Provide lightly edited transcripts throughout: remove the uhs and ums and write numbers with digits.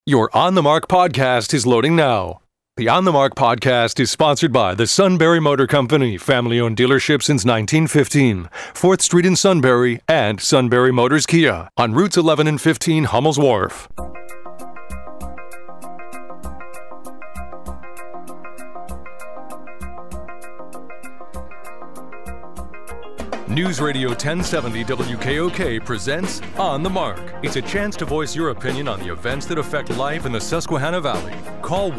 Your On the Mark podcast is loading now. The On the Mark podcast is sponsored by the Sunbury Motor Company, family-owned dealership since 1915, 4th Street in Sunbury, and Sunbury Motors Kia on routes 11 and 15 Hummel's Wharf. News Radio 1070 WKOK presents On the Mark. It's a chance to voice your opinion on the events that affect life in the Susquehanna Valley. Call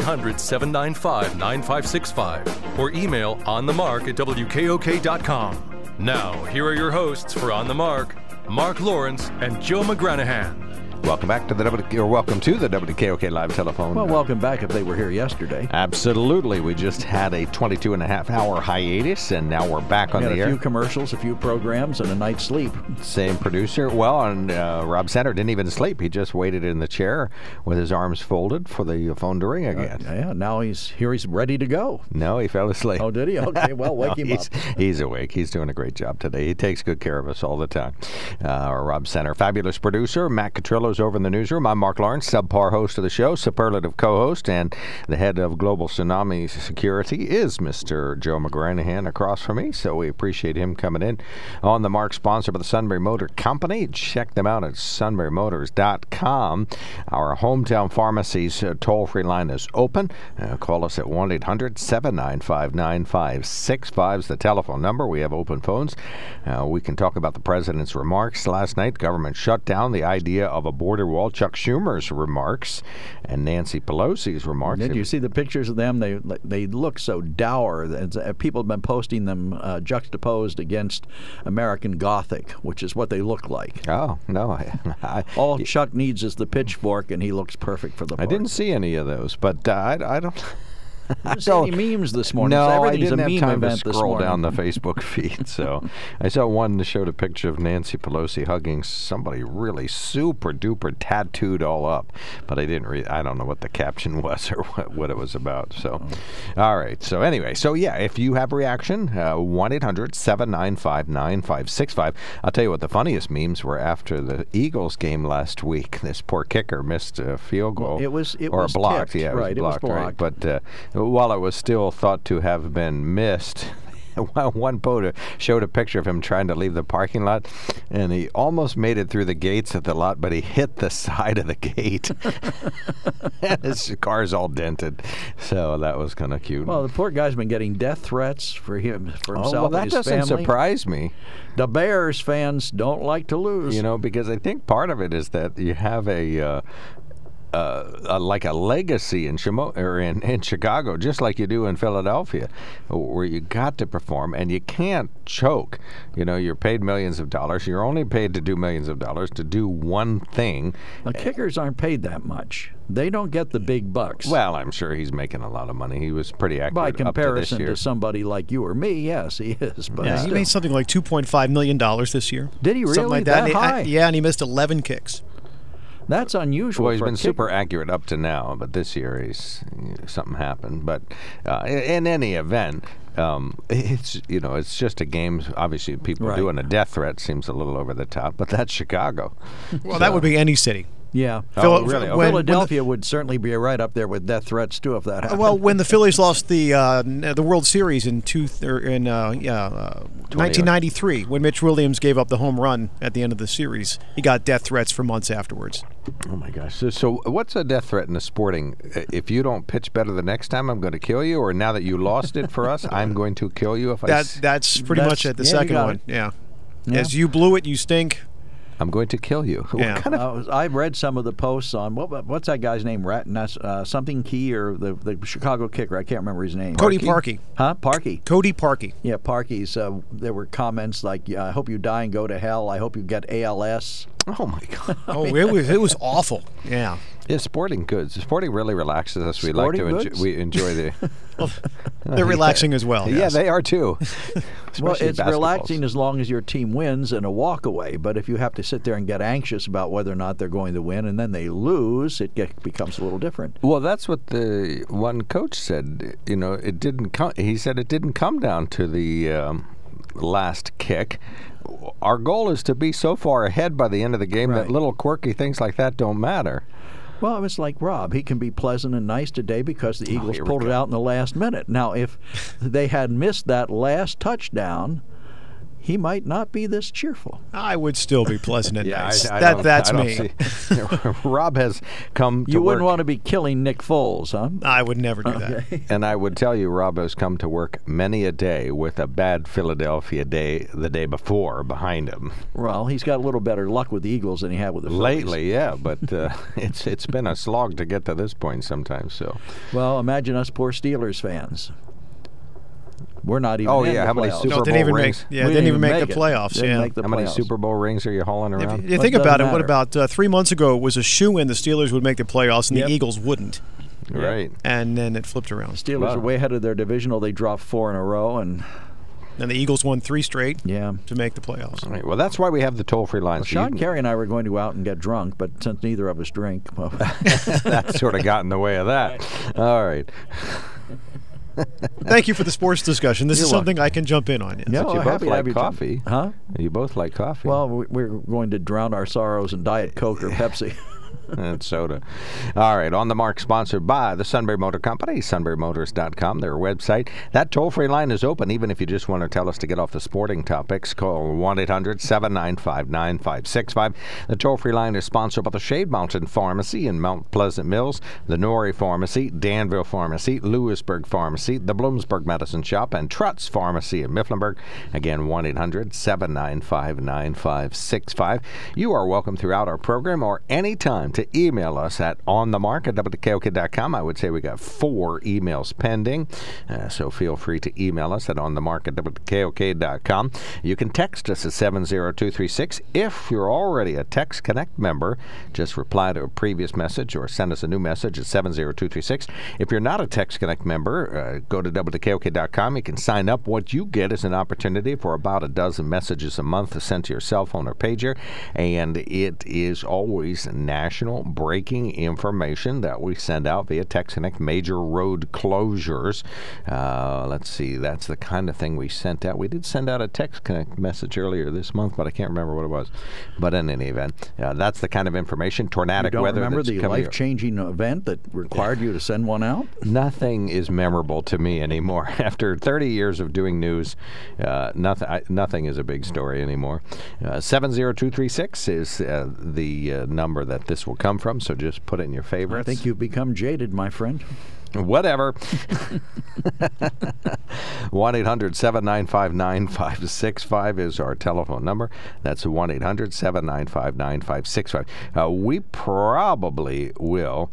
1-800-795-9565 or email onthemark@wkok.com. Now, here are your hosts for On the Mark, Mark Lawrence and Joe McGranahan. Welcome back to the WKOK Live Telephone. Well, welcome back if they were here yesterday. Absolutely. We just had a 22-and-a-half-hour hiatus, and now we're back on the air. We had a few commercials, a few programs, and a night's sleep. Same producer. Well, and Rob Center didn't even sleep. He just waited in the chair with his arms folded for the phone to ring again. Yeah, now he's ready to go. No, he fell asleep. Oh, did he? Okay, well, wake him up. He's awake. He's doing a great job today. He takes good care of us all the time. Rob Center, fabulous producer. Matt Catrillo's over in the newsroom. I'm Mark Lawrence, subpar host of the show, superlative co-host, and the head of Global Tsunami Security is Mr. Joe McGranahan across from me, so we appreciate him coming in. On the Mark, sponsored by the Sunbury Motor Company. Check them out at sunburymotors.com. Our hometown pharmacy's toll-free line is open. Call us at 1-800-795-9565 is the telephone number. We have open phones. We can talk about the president's remarks last night, government shutdown, the idea of a border wall, Chuck Schumer's remarks, and Nancy Pelosi's remarks. Did you see the pictures of them? They look so dour. People have been posting them juxtaposed against American Gothic, which is what they look like. Oh, no. All Chuck needs is the pitchfork, and he looks perfect for the part. I didn't see any of those, but I don't... I didn't see any memes this morning. No, I Everything's didn't have time to scroll scroll down the Facebook feed. So I saw one that showed a picture of Nancy Pelosi hugging somebody really super duper tattooed all up, but I didn't read. I don't know what the caption was or what it was about. So, all right. So anyway, yeah, if you have a reaction, 1-800-795-9565. I'll tell you what the funniest memes were after the Eagles game last week. This poor kicker missed a field goal. It was blocked. Tipped. Yeah, it right, was blocked. It was right. blocked. But while it was still thought to have been missed, one photo showed a picture of him trying to leave the parking lot, and he almost made it through the gates of the lot, but he hit the side of the gate. And his car's all dented. So that was kind of cute. Well, the poor guy's been getting death threats for himself and his family. That doesn't surprise me. The Bears fans don't like to lose. Because I think part of it is that you have like a legacy in Chicago, just like you do in Philadelphia, where you got to perform and you can't choke. You're paid millions of dollars. You're only paid to do millions of dollars to do one thing. The kickers aren't paid that much. They don't get the big bucks. Well, I'm sure he's making a lot of money. He was pretty accurate by comparison up to this year. To somebody like you or me. Yes, he is. But he made something like $2.5 million this year. Did he really? Something like that high? Yeah, and he missed 11 kicks. That's unusual. Well, he's been super accurate up to now, but this year something happened. But in any event, it's just a game. Obviously, people doing a death threat seems a little over the top, but that's Chicago. Well, that would be any city. Yeah. Really? Okay. Philadelphia would certainly be right up there with death threats too if that happened. Well, when the Phillies lost the World Series in 1993, when Mitch Williams gave up the home run at the end of the series, he got death threats for months afterwards. Oh my gosh! So what's a death threat in the sporting? If you don't pitch better the next time, I'm going to kill you, or now that you lost it for us, I'm going to kill you. That's pretty much it. The second one, yeah. As you blew it, you stink. I'm going to kill you. Yeah. I've read some of the posts on what's that guy's name? Something Key or the Chicago kicker? I can't remember his name. Cody Parkey. Huh? Parkey. Cody Parkey. Yeah, Parkey's. There were comments like, "I hope you die and go to hell. I hope you get ALS." Oh my God! It was awful. Yeah. Yeah, sporting goods. Sporting really relaxes us. We like to enjoy the. They're relaxing as well. Yeah, yes. they are too. Well, it's relaxing as long as your team wins and a walk away. But if you have to sit there and get anxious about whether or not they're going to win and then they lose, it becomes a little different. Well, that's what the one coach said. It didn't come. He said it didn't come down to the last kick. Our goal is to be so far ahead by the end of the game that little quirky things like that don't matter. Well, it's like Rob. He can be pleasant and nice today because the Eagles pulled it out in the last minute. Now, if they had missed that last touchdown, he might not be this cheerful. I would still be pleasant and nice. That's me. Rob has come to You wouldn't work. want to be killing Nick Foles, huh? I would never do that. And I would tell you, Rob has come to work many a day with a bad Philadelphia day the day before behind him. Well, he's got a little better luck with the Eagles than he had with the Phillies. Lately, yeah, but it's been a slog to get to this point sometimes. So, well, imagine us poor Steelers fans. We're not even in the how many playoffs. Super Bowl rings? Didn't even make the playoffs. How many Super Bowl rings are you hauling around? If you think about it, what about 3 months ago it was a shoo-in the Steelers would make the playoffs and the Eagles wouldn't. Right. And then it flipped around. Steelers are way ahead of their divisional. They dropped 4 in a row, and the Eagles won 3 straight to make the playoffs. All right. Well, that's why we have the toll-free lines. Well, Sean Carey and I were going to go out and get drunk, but since neither of us drink, well. that sort of got in the way of that. All right. Thank you for the sports discussion. This is something I can jump in on. Yes. Yeah, you both like coffee. Huh? You both like coffee. Well, we're going to drown our sorrows in Diet Coke or Pepsi. And soda. All right, On the Mark, sponsored by the Sunbury Motor Company, sunburymotors.com, their website. That toll-free line is open, even if you just want to tell us to get off the sporting topics. Call 1-800-795-9565. The toll-free line is sponsored by the Shade Mountain Pharmacy in Mount Pleasant Mills, the Norrie Pharmacy, Danville Pharmacy, Lewisburg Pharmacy, the Bloomsburg Medicine Shop, and Trutz Pharmacy in Mifflinburg. Again, 1-800-795-9565. You are welcome throughout our program or anytime to email us at onthemark@wkok.com. I would say we got 4 emails pending, so feel free to email us at onthemark@wkok.com. You can text us at 70236. If you're already a Text Connect member, just reply to a previous message or send us a new message at 70236. If you're not a Text Connect member, go to wkok.com. You can sign up. What you get is an opportunity for about a dozen messages a month sent to your cell phone or pager, and it is always national breaking information that we send out via Text Connect. Major road closures. Let's see, that's the kind of thing we sent out. We did send out a Text Connect message earlier this month, but I can't remember what it was. But in any event, that's the kind of information. Tornadic weather. Remember the life-changing event that required you to send one out? Nothing is memorable to me anymore. After 30 years of doing news, nothing is a big story anymore. 70236 is the number that this will come from, so just put it in your favorites. I think you've become jaded, my friend. Whatever. 1-800-795-9565 is our telephone number. That's 1-800-795-9565. We probably will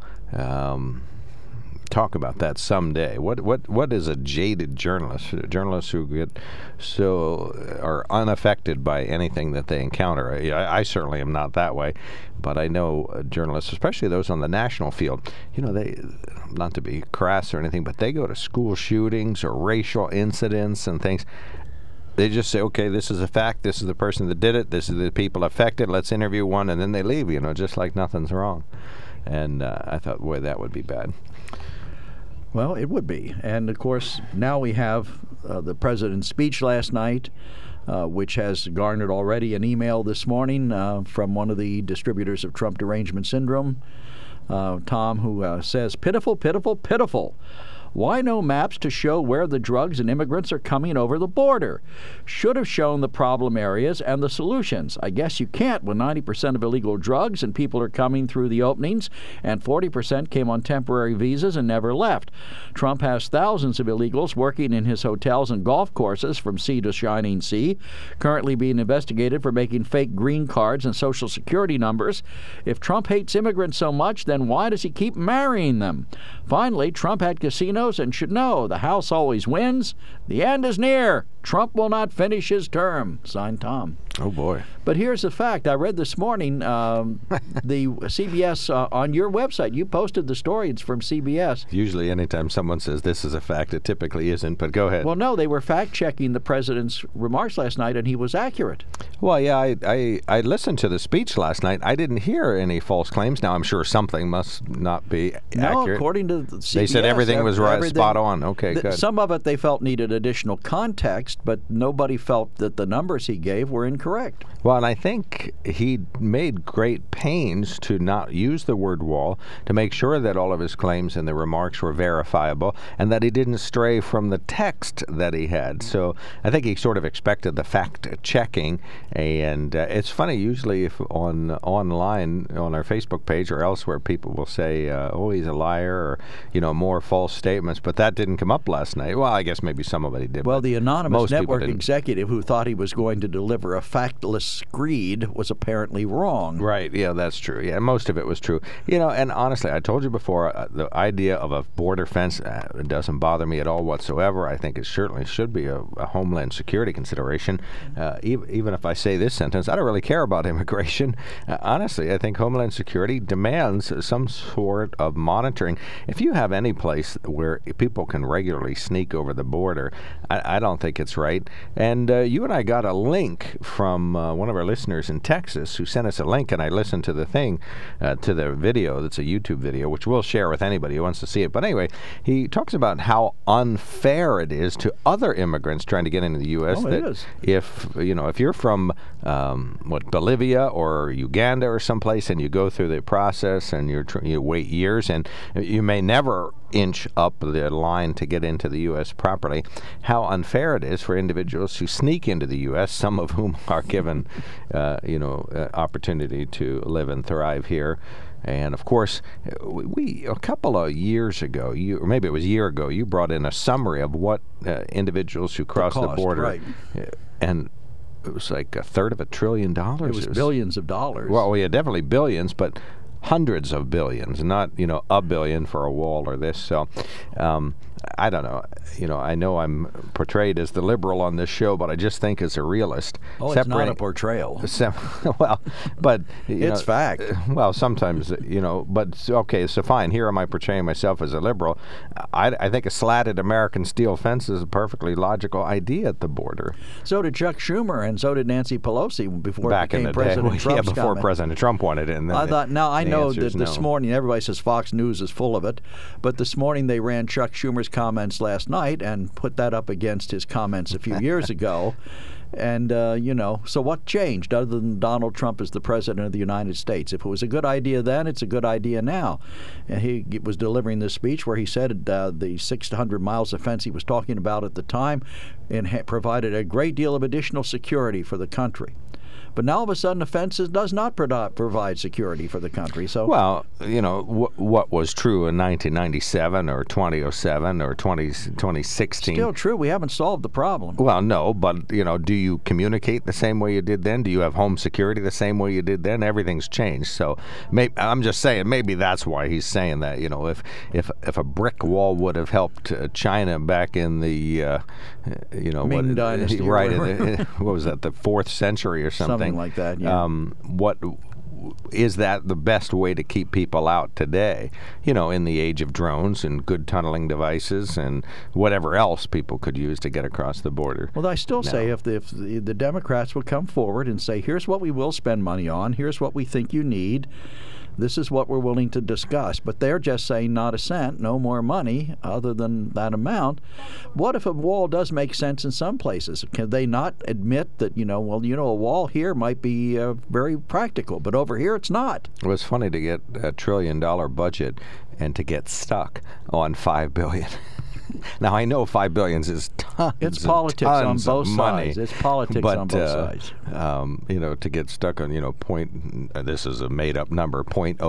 talk about that someday. What is a jaded journalist? Journalists who are unaffected by anything that they encounter. I certainly am not that way, but I know journalists, especially those on the national field, they, not to be crass or anything, but they go to school shootings or racial incidents and things. They just say, okay, this is a fact, this is the person that did it, this is the people affected, let's interview one, and then they leave, just like nothing's wrong. And I thought, boy, that would be bad. Well, it would be. And, of course, now we have the president's speech last night, which has garnered already an email this morning from one of the distributors of Trump derangement syndrome, Tom, who says, pitiful, pitiful, pitiful. Why no maps to show where the drugs and immigrants are coming over the border? Should have shown the problem areas and the solutions. I guess you can't when 90% of illegal drugs and people are coming through the openings, and 40% came on temporary visas and never left. Trump has thousands of illegals working in his hotels and golf courses from sea to shining sea, currently being investigated for making fake green cards and Social Security numbers. If Trump hates immigrants so much, then why does he keep marrying them? Finally, Trump had casinos and should know the House always wins. The end is near. Trump will not finish his term. Signed, Tom. Oh, boy. But here's the fact. I read this morning the CBS on your website. You posted the story. It's from CBS. Usually anytime someone says this is a fact, it typically isn't, but go ahead. Well, no, they were fact-checking the president's remarks last night, and he was accurate. Well, yeah, I listened to the speech last night. I didn't hear any false claims. Now, I'm sure something must not be accurate. No, according to CBS. They said everything was right, spot on. Okay, good. Some of it they felt needed additional context. context, but nobody felt that the numbers he gave were incorrect. Well, and I think he made great pains to not use the word wall, to make sure that all of his claims and the remarks were verifiable, and that he didn't stray from the text that he had. So I think he sort of expected the fact-checking, and it's funny, usually if online, on our Facebook page or elsewhere, people will say, oh, he's a liar, or, more false statements, but that didn't come up last night. Well, I guess maybe somebody did. Well, the anonymous network executive who thought he was going to deliver a factless screed was apparently wrong. Right, yeah, that's true. Yeah, most of it was true. And honestly, I told you before, the idea of a border fence doesn't bother me at all whatsoever. I think it certainly should be a Homeland Security consideration. Even if I say this sentence, I don't really care about immigration. Honestly, I think Homeland Security demands some sort of monitoring. If you have any place where people can regularly sneak over the border, I don't think it's right. And you and I got a link from one of our listeners in Texas who sent us a link, and I listened to the thing, to the video. That's a YouTube video, which we'll share with anybody who wants to see it. But anyway, he talks about how unfair it is to other immigrants trying to get into the U.S. Oh, it is. If you're from Bolivia or Uganda or someplace, and you go through the process and you wait years, and you may never inch up the line to get into the U.S. properly, how unfair it is for individuals who sneak into the U.S., some of whom are given, opportunity to live and thrive here. And, of course, we a couple of years ago, or maybe it was a year ago, you brought in a summary of what individuals who cross the border. Right. And it was like $350 billion. It was billions of dollars. Well, yeah, definitely billions, but hundreds of billions, not, a billion for a wall or this. So, I don't know. I know I'm portrayed as the liberal on this show, but I just think as a realist. Oh, it's not a portrayal. Well, but it's fact. Well, sometimes, but okay, so fine. Here am I portraying myself as a liberal. I think a slatted American steel fence is a perfectly logical idea at the border. So did Chuck Schumer, and so did Nancy Pelosi before back it became in the President day. Trump's before comment. President Trump wanted it. And then I thought, now I know that this no. morning everybody says Fox News is full of it, but this morning they ran Chuck Schumer's comments last night and put that up against his comments a few years ago. And, so what changed other than Donald Trump as the President of the United States? If it was a good idea then, it's a good idea now. And he was delivering this speech where he said the 600 miles of fence he was talking about at the time and provided a great deal of additional security for the country. But now all of a sudden, the fences does not provide security for the country. So, well, what was true in 1997 or 2007 or 2016? Still true. We haven't solved the problem. Well, no, but do you communicate the same way you did then? Do you have home security the same way you did then? Everything's changed. So, I'm just saying maybe that's why he's saying that. If a brick wall would have helped China back in the Ming Dynasty, right? What was that? The 4th century or something. Something like that, yeah. What is that the best way to keep people out today? In the age of drones and good tunneling devices and whatever else people could use to get across the border. Well, I still say if the Democrats would come forward and say, here's what we will spend money on, here's what we think you need, this is what we're willing to discuss. But they're just saying not a cent, no more money other than that amount. What if a wall does make sense in some places? Can they not admit that, a wall here might be very practical, but over here it's not? It was funny to get a $1 trillion budget and to get stuck on $5 billion. Now, I know $5 billion is tons. It's politics on both sides. It's politics on both sides. To get stuck on, this is a made-up number,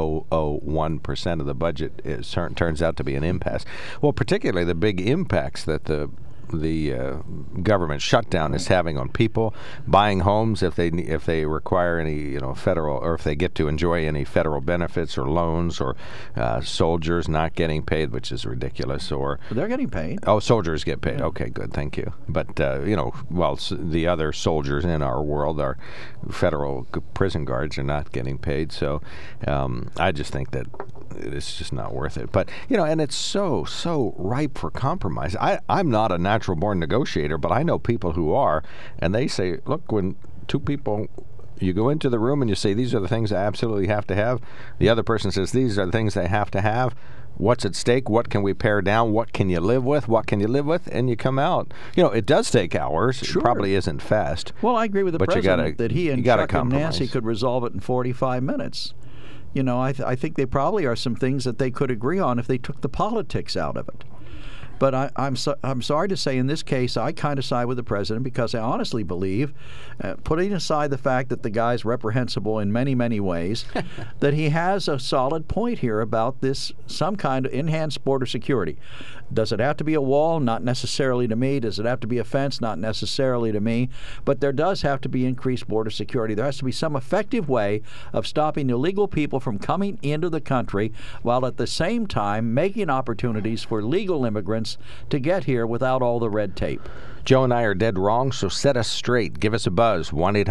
0.001% of the budget turns out to be an impasse. Well, particularly the big impacts that the government shutdown is having on people buying homes if they require any federal, or if they get to enjoy any federal benefits or loans, or soldiers not getting paid, which is ridiculous. Or they're getting paid. Oh, soldiers get paid. Yeah. Okay, good, thank you. But the other soldiers in our world, our federal prison guards, are not getting paid. So I just think that it's just not worth it. But and it's so ripe for compromise. I'm not a natural-born negotiator, but I know people who are, and they say, look, when two people, you go into the room and you say, these are the things I absolutely have to have, the other person says, these are the things they have to have, What's at stake? What can we pare down? What can you live with? What can you live with? And you come out. It does take hours. Sure. It probably isn't fast. Well, I agree with the but president that he and Chuck and compromise. Nancy could resolve it in 45 minutes. I think there probably are some things that they could agree on if they took the politics out of it. But I'm sorry to say, in this case, I kind of side with the president because I honestly believe, putting aside the fact that the guy's reprehensible in many, many ways, that he has a solid point here about this, some kind of enhanced border security. Does it have to be a wall? Not necessarily to me. Does it have to be a fence? Not necessarily to me. But there does have to be increased border security. There has to be some effective way of stopping illegal people from coming into the country while at the same time making opportunities for legal immigrants to get here without all the red tape. Joe and I are dead wrong, so set us straight. Give us a buzz.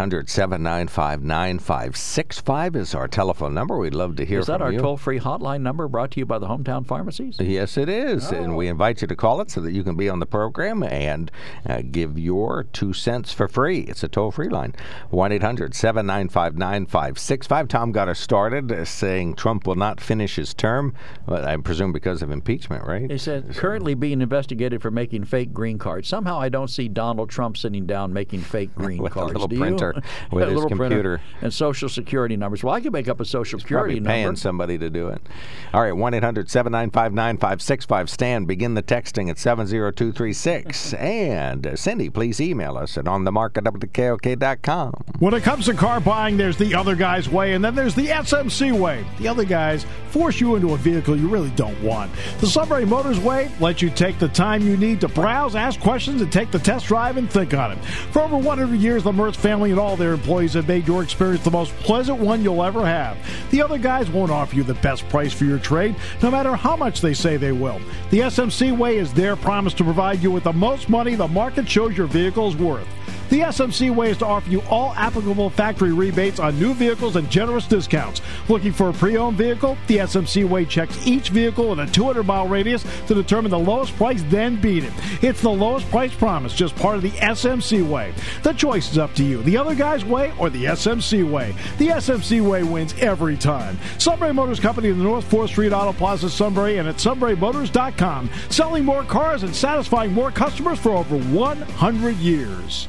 1-800-795-9565 is our telephone number. We'd love to hear from you. Is that our toll-free hotline number brought to you by the Hometown Pharmacies? Yes, it is. And we invite you to call it so that you can be on the program and give your 2 cents for free. It's a toll-free line. 1-800-795-9565. Tom got us started saying Trump will not finish his term, I presume because of impeachment, right? He said, currently being investigated for making fake green cards. Somehow I don't see Donald Trump sitting down making fake green with cards. A little printer with his computer. And Social Security numbers. Well, I could make up a Social Security number. Paying somebody to do it. All right, 1-800-795-9565. Stan, begin the texting at 70236. And Cindy, please email us at onthemark@WKOK.com. When it comes to car buying, there's the other guy's way, and then there's the SMC way. The other guys force you into a vehicle you really don't want. The Sunbury Motors way lets you take the time you need to browse, ask questions, and take the test drive and think on it. For over 100 years, the Mertz family and all their employees have made your experience the most pleasant one you'll ever have. The other guys won't offer you the best price for your trade, no matter how much they say they will. The SMC way is their promise to provide you with the most money the market shows your vehicle is worth. The SMC way is to offer you all applicable factory rebates on new vehicles and generous discounts. Looking for a pre-owned vehicle? The SMC way checks each vehicle in a 200-mile radius to determine the lowest price, then beat it. It's the lowest price promise, just part of the SMC way. The choice is up to you, the other guy's way or the SMC way. The SMC way wins every time. Sunbury Motors Company in the North 4th Street Auto Plaza, Sunbury, and at sunburymotors.com. Selling more cars and satisfying more customers for over 100 years.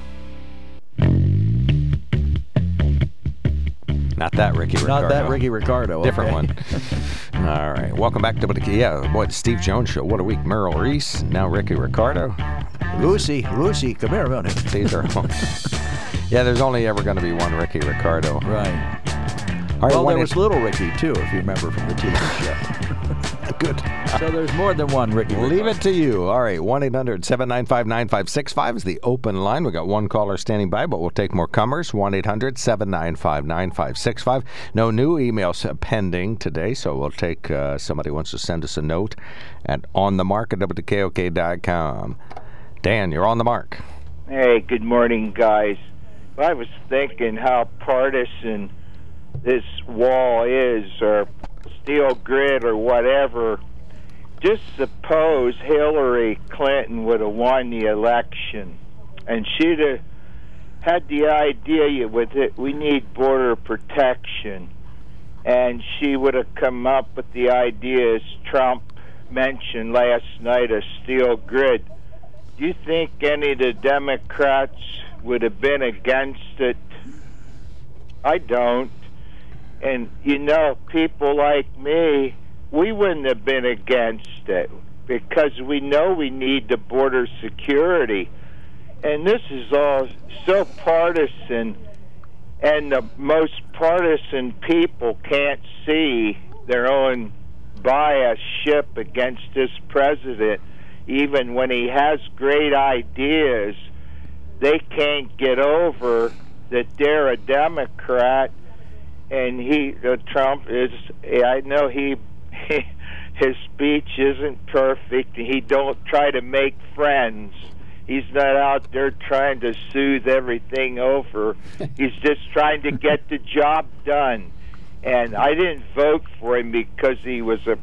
Not that Ricky Ricardo. Not that Ricky Ricardo. Okay. Different one. All right. Welcome back to the Steve Jones Show. What a week. Merrill Reese. Now Ricky Ricardo. Lucy, come here a minute. These are there's only ever going to be one Ricky Ricardo. Right. All right, well, there was Little Ricky, too, if you remember from the TV show. Good. So there's more than one Ricky. Leave it to you. All right, 1-800-795-9565 is the open line. We got one caller standing by, but we'll take more comers. 1-800-795-9565. No new emails pending today, so we'll take somebody wants to send us a note at onthemark@WKOK.com. Dan, you're on the mark. Hey, good morning, guys. I was thinking how partisan this wall is, or steel grid, or whatever. Just suppose Hillary Clinton would have won the election, and she'd have had the idea with it, we need border protection, and she would have come up with the ideas Trump mentioned last night, a steel grid. Do you think any of the Democrats would have been against it? I don't. And, people like me, we wouldn't have been against it because we know we need the border security. And this is all so partisan, and the most partisan people can't see their own bias ship against this president. Even when he has great ideas, they can't get over that they're a Democrat. And Trump is, I know his speech isn't perfect. He don't try to make friends. He's not out there trying to soothe everything over. He's just trying to get the job done. And I didn't vote for him because he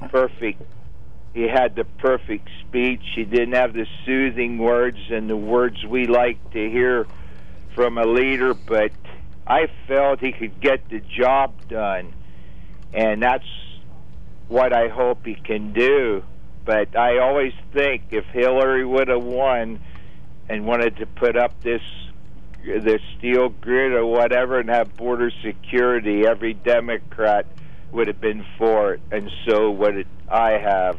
had the perfect speech. He didn't have the soothing words and the words we like to hear from a leader, but I felt he could get the job done, and that's what I hope he can do. But I always think if Hillary would have won and wanted to put up this steel grid or whatever and have border security, every Democrat would have been for it, and so would I have.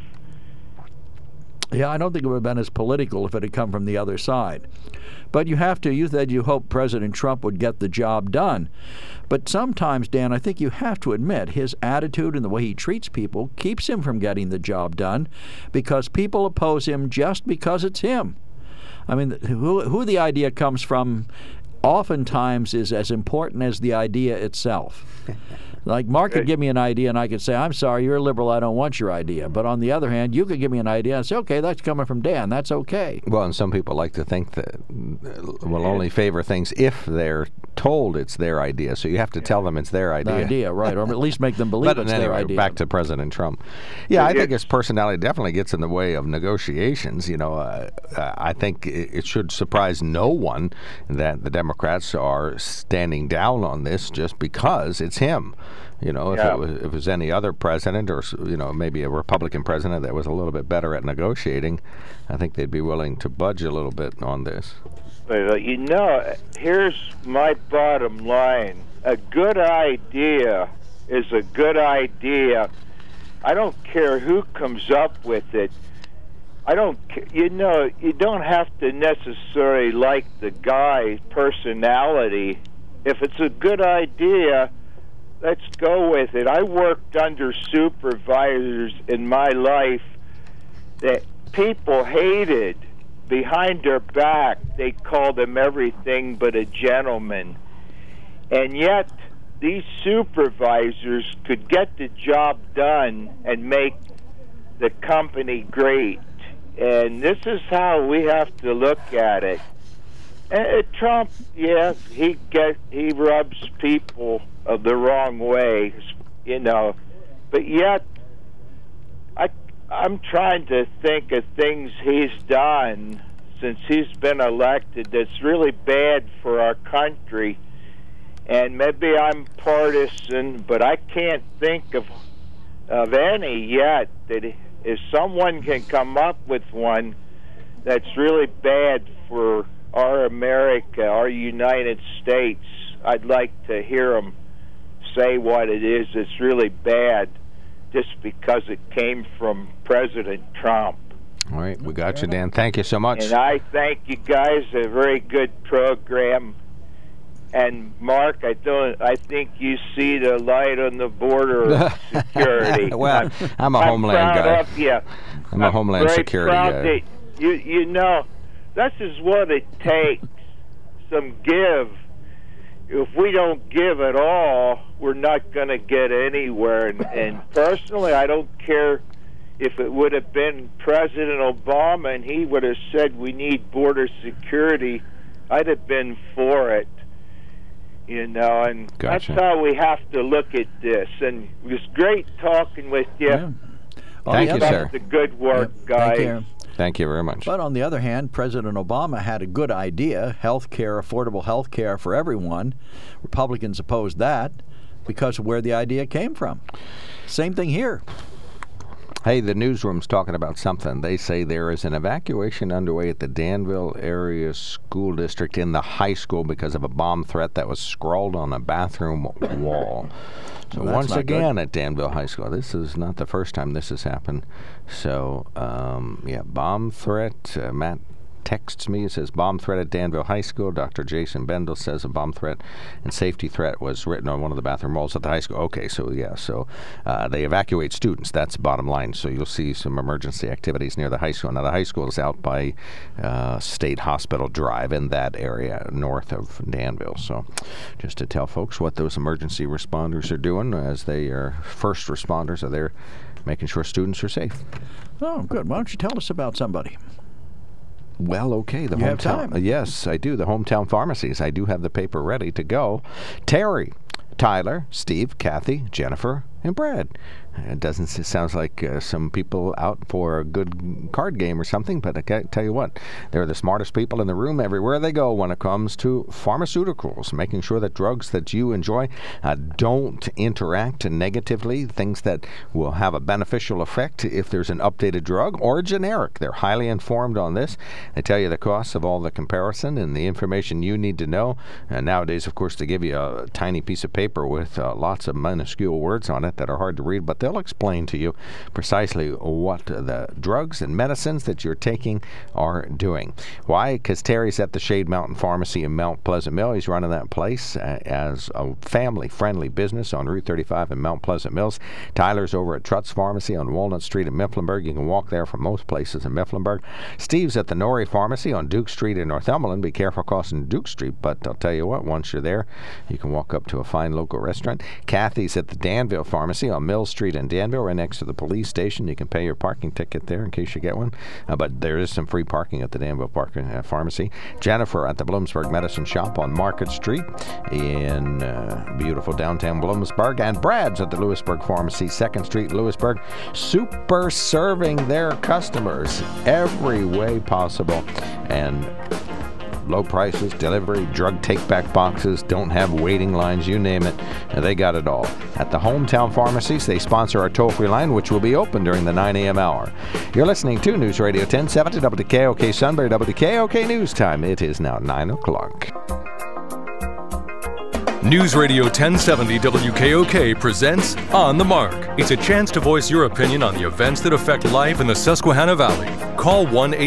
Yeah, I don't think it would have been as political if it had come from the other side. But you said you hope President Trump would get the job done. But sometimes, Dan, I think you have to admit his attitude and the way he treats people keeps him from getting the job done because people oppose him just because it's him. I mean, who the idea comes from oftentimes is as important as the idea itself. Like Mark could give me an idea and I could say, I'm sorry, you're a liberal, I don't want your idea. But on the other hand, you could give me an idea and say, okay, that's coming from Dan, that's okay. Well, and some people like to think that will only favor things if they're told it's their idea. So you have to tell them it's their idea. The idea, right, or at least make them believe it's their idea. Back to President Trump. Yeah, I think his personality definitely gets in the way of negotiations. You know, I think it should surprise no one that the Democrats are standing down on this just because it's him. You know, if it was any other president or, you know, maybe a Republican president that was a little bit better at negotiating, I think they'd be willing to budge a little bit on this. But, you know, here's my bottom line. A good idea is a good idea. I don't care who comes up with it. You know, you don't have to necessarily like the guy's personality. If it's a good idea, let's go with it. I worked under supervisors in my life that people hated. Behind their back, they called him everything but a gentleman. And yet, these supervisors could get the job done and make the company great. And this is how we have to look at it. Trump, yes, he rubs people the wrong way, you know, but yet I'm trying to think of things he's done since he's been elected that's really bad for our country. And maybe I'm partisan, but I can't think of any yet that if someone can come up with one that's really bad for our America, our United States, I'd like to hear him say what it is that's really bad just because it came from President Trump. All right, we got you, Dan. Thank you so much. And I thank you guys. A very good program. And Mark, I think you see the light on the border of security. Well, I'm a Homeland guy. Of you. I'm a Homeland Security guy. You know, this is what it takes. Some give. If we don't give at all, we're not going to get anywhere. And personally, I don't care if it would have been President Obama and he would have said we need border security. I'd have been for it. You know, and Gotcha. That's how we have to look at this. And it was great talking with you. Yeah. Thank you, sir. Keep up the good work, guys. Thank you. Thank you very much. But on the other hand, President Obama had a good idea, health care, affordable health care for everyone. Republicans opposed that because of where the idea came from. Same thing here. Hey, the newsroom's talking about something. They say there is an evacuation underway at the Danville area school district in the high school because of a bomb threat that was scrawled on a bathroom wall. So Well, once again at Danville High School, this is not the first time this has happened. So, bomb threat. Matt texts me. It says, bomb threat at Danville High School. Dr. Jason Bendel says a bomb threat and safety threat was written on one of the bathroom walls at the high school. Okay, so they evacuate students. That's bottom line. So you'll see some emergency activities near the high school. Now, the high school is out by State Hospital Drive in that area north of Danville. So just to tell folks what those emergency responders are doing as they are first responders are there making sure students are safe. Oh, good. Why don't you tell us about somebody? Well, okay. You have time. Yes, I do. The hometown pharmacies. I do have the paper ready to go. Terry, Tyler, Steve, Kathy, Jennifer, and Brad. It sounds like some people out for a good card game or something, but I can tell you what, they're the smartest people in the room everywhere they go when it comes to pharmaceuticals, making sure that drugs that you enjoy don't interact negatively, things that will have a beneficial effect if there's an updated drug or a generic. They're highly informed on this. They tell you the costs of all the comparison and the information you need to know. And nowadays, of course, they give you a tiny piece of paper with lots of minuscule words on it that are hard to read, but they'll explain to you precisely what the drugs and medicines that you're taking are doing. Why? Because Terry's at the Shade Mountain Pharmacy in Mount Pleasant Mill. He's running that place as a family-friendly business on Route 35 in Mount Pleasant Mills. Tyler's over at Trutz Pharmacy on Walnut Street in Mifflinburg. You can walk there from most places in Mifflinburg. Steve's at the Norrie Pharmacy on Duke Street in Northumberland. Be careful crossing Duke Street, but I'll tell you what, once you're there, you can walk up to a fine local restaurant. Kathy's at the Danville Pharmacy on Mill Street in Danville, right next to the police station. You can pay your parking ticket there in case you get one, but there is some free parking at the Danville Pharmacy. Jennifer at the Bloomsburg Medicine Shop on Market Street in beautiful downtown Bloomsburg, and Brad's at the Lewisburg Pharmacy, 2nd Street, Lewisburg, super serving their customers every way possible, and low prices, delivery, drug take-back boxes, don't have waiting lines, you name it, they got it all. At the hometown pharmacies, they sponsor our toll-free line, which will be open during the 9 a.m. hour. You're listening to News Radio 1070 WKOK Sunbury, WKOK News Time. It is now 9 o'clock. News Radio 1070 WKOK presents On the Mark. It's a chance to voice your opinion on the events that affect life in the Susquehanna Valley. Call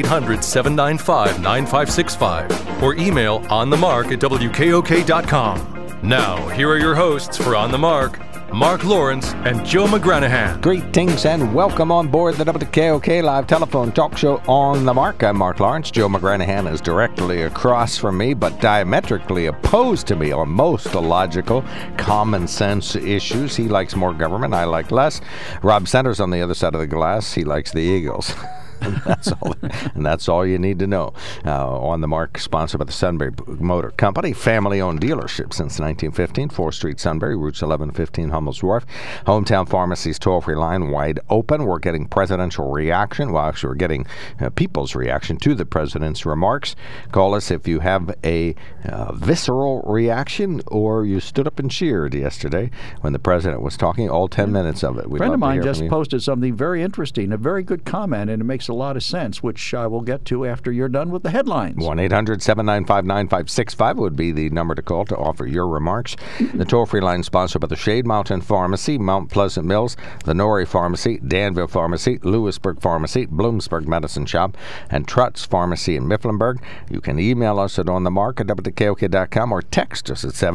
1-800-795-9565 or email onthemark@wkok.com. Now, here are your hosts for On the Mark, Mark Lawrence and Joe McGranahan. Greetings and welcome on board the WKOK live telephone talk show On the Mark. I'm Mark Lawrence. Joe McGranahan is directly across from me, but diametrically opposed to me on most illogical, common sense issues. He likes more government. I like less. Rob Center's on the other side of the glass. He likes the Eagles. And that's all you need to know. On the Mark, sponsored by the Sunbury Motor Company, family-owned dealership since 1915, 4th Street, Sunbury, routes 11 to 15, Hummel's Wharf. Hometown Pharmacy's toll-free line wide open. We're getting presidential reaction. Well, actually, we're getting people's reaction to the president's remarks. Call us if you have a visceral reaction or you stood up and cheered yesterday when the president was talking, all 10 minutes of it. A friend of mine just posted something very interesting, a very good comment, and it makes a lot of sense, which I will get to after you're done with the headlines. 1-800-795-9565 would be the number to call to offer your remarks. The toll-free line sponsored by the Shade Mountain Pharmacy, Mount Pleasant Mills, the Norrie Pharmacy, Danville Pharmacy, Lewisburg Pharmacy, Bloomsburg Medicine Shop, and Trutz Pharmacy in Mifflinburg. You can email us at onthemark@wkok.com or text us at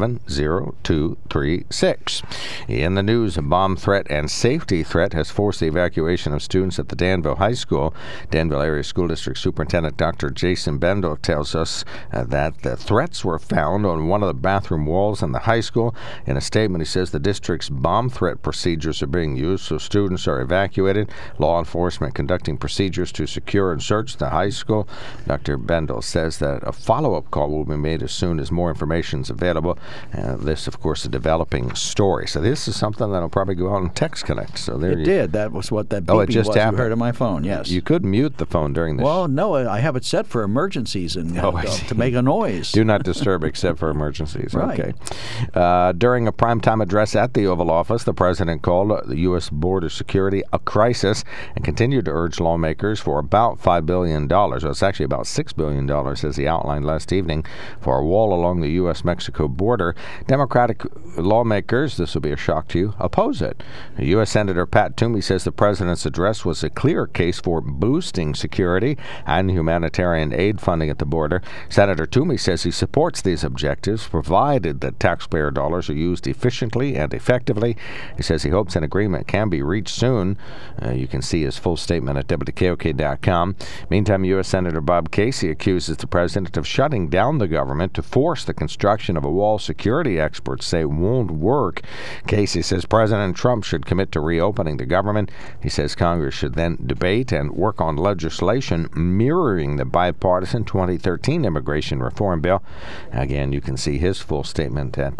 70236. In the news, a bomb threat and safety threat has forced the evacuation of students at the Danville High School. Danville Area School District Superintendent Dr. Jason Bendel tells us that the threats were found on one of the bathroom walls in the high school. In a statement, he says the district's bomb threat procedures are being used, so students are evacuated. Law enforcement conducting procedures to secure and search the high school. Dr. Bendel says that a follow-up call will be made as soon as more information is available. This, of course, a developing story. So this is something that will probably go out on Text Connect. So there it did. That was what that beeping it just was happened. You heard on my phone, yes. You could mute the phone during this. Well, no, I have it set for emergencies and to make a noise. Do not disturb except for emergencies. Right. Okay. During a primetime address at the Oval Office, the president called the U.S. border security a crisis and continued to urge lawmakers for about $5 billion. Well, it's actually about $6 billion, as he outlined last evening, for a wall along the U.S.-Mexico border. Democratic lawmakers, this will be a shock to you, oppose it. U.S. Senator Pat Toomey says the president's address was a clear case for boosting security and humanitarian aid funding at the border. Senator Toomey says he supports these objectives, provided that taxpayer dollars are used efficiently and effectively. He says he hopes an agreement can be reached soon. You can see his full statement at WKOK.com. Meantime, U.S. Senator Bob Casey accuses the president of shutting down the government to force the construction of a wall security experts say won't work. Casey says President Trump should commit to reopening the government. He says Congress should then debate and work work on legislation mirroring the bipartisan 2013 immigration reform bill. Again, you can see his full statement at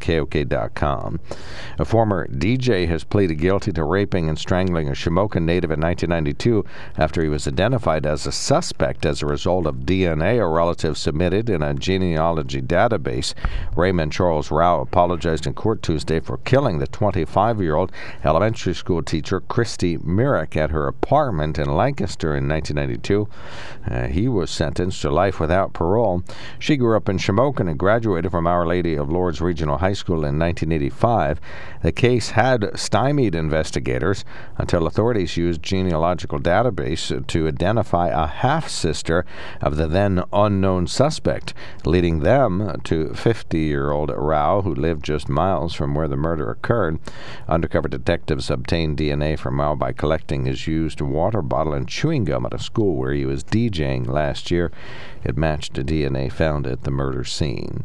WKOK.com. A former DJ has pleaded guilty to raping and strangling a Shamokin native in 1992 after he was identified as a suspect as a result of DNA a relative submitted in a genealogy database. Raymond Charles Rao apologized in court Tuesday for killing the 25-year-old elementary school teacher Christy Myrick at her apartment in Lancaster in 1992. He was sentenced to life without parole. She grew up in Shamokin and graduated from Our Lady of Lourdes Regional High School in 1985. The case had stymied investigators until authorities used genealogical database to identify a half-sister of the then unknown suspect, leading them to 50-year-old Rao, who lived just miles from where the murder occurred. Undercover detectives obtained DNA from Rao by collecting his used water bottle and chewing gum at a school where he was DJing last year. It matched the DNA found at the murder scene.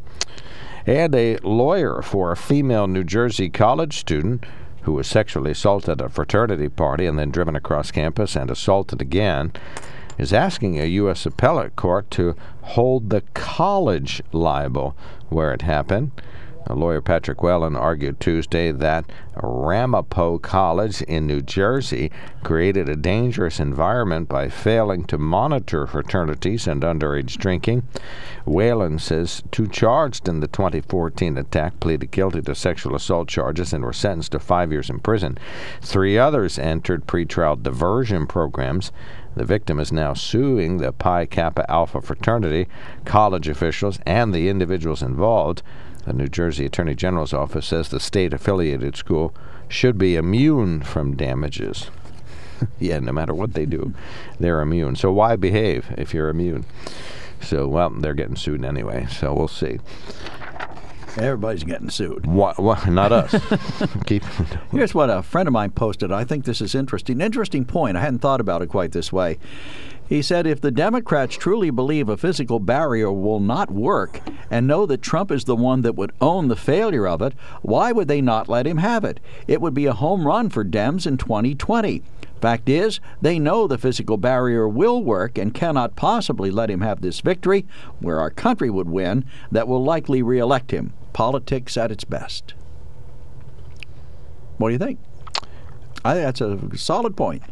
And a lawyer for a female New Jersey college student who was sexually assaulted at a fraternity party and then driven across campus and assaulted again is asking a U.S. appellate court to hold the college liable where it happened. Lawyer Patrick Whelan argued Tuesday that Ramapo College in New Jersey created a dangerous environment by failing to monitor fraternities and underage drinking. Whelan says two charged in the 2014 attack pleaded guilty to sexual assault charges and were sentenced to 5 years in prison. 3 others entered pretrial diversion programs. The victim is now suing the Pi Kappa Alpha fraternity, college officials, and the individuals involved. The New Jersey Attorney General's office says the state-affiliated school should be immune from damages. Yeah, no matter what they do, they're immune. So why behave if you're immune? So, well, they're getting sued anyway, so we'll see. Everybody's getting sued. What? Not us. Here's what a friend of mine posted. I think this is interesting. Interesting point. I hadn't thought about it quite this way. He said, if the Democrats truly believe a physical barrier will not work and know that Trump is the one that would own the failure of it, why would they not let him have it? It would be a home run for Dems in 2020. Fact is, they know the physical barrier will work and cannot possibly let him have this victory, where our country would win, that will likely reelect him. Politics at its best. What do you think? I think that's a solid point.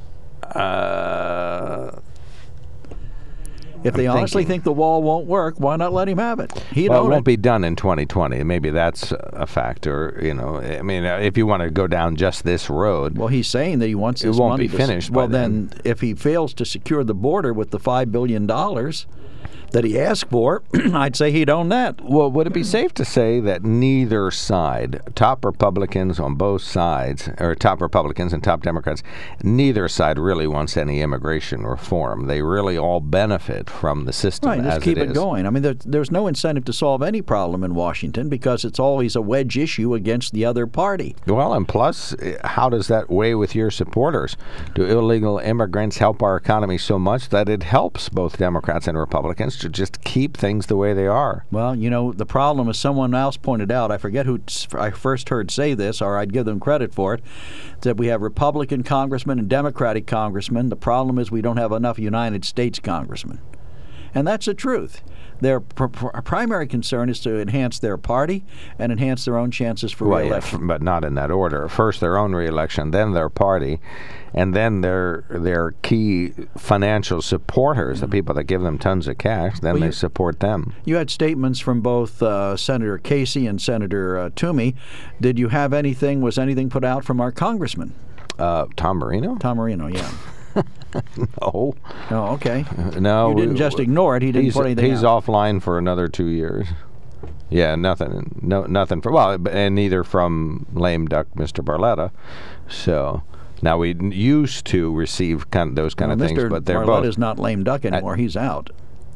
If they honestly think the wall won't work, why not let him have it? It won't be done in 2020. Maybe that's a factor. You know, I mean, if you want to go down just this road. Well, he's saying that he wants this money. It won't be finished. Well, then, if he fails to secure the border with the $5 billion that he asked for, I'd say he'd own that. Well, would it be safe to say that neither side, top Republicans on both sides, or top Republicans and top Democrats, neither side really wants any immigration reform? They really all benefit from the system as it is. Right, just keep it going. I mean, there's no incentive to solve any problem in Washington because it's always a wedge issue against the other party. Well, and plus, how does that weigh with your supporters? Do illegal immigrants help our economy so much that it helps both Democrats and Republicans to just keep things the way they are? Well, you know, the problem, as someone else pointed out, I forget who I first heard say this, or I'd give them credit for it, that we have Republican congressmen and Democratic congressmen. The problem is we don't have enough United States congressmen. And that's the truth. Their primary concern is to enhance their party and enhance their own chances for re-election. But not in that order. First their own re-election, then their party, and then their key financial supporters, the people that give them tons of cash, then they support them. You had statements from both Senator Casey and Senator Toomey. Did you have anything, was anything put out from our congressman? Tom Marino? Tom Marino, yeah. No. Oh, okay. No. You didn't just ignore it. He didn't put anything He's out. offline for another 2 years. Yeah, nothing. No, nothing. And neither from lame duck Mr. Barletta. So now we used to receive those kind of things, but they're both. Mr. Barletta's not lame duck anymore. He's out.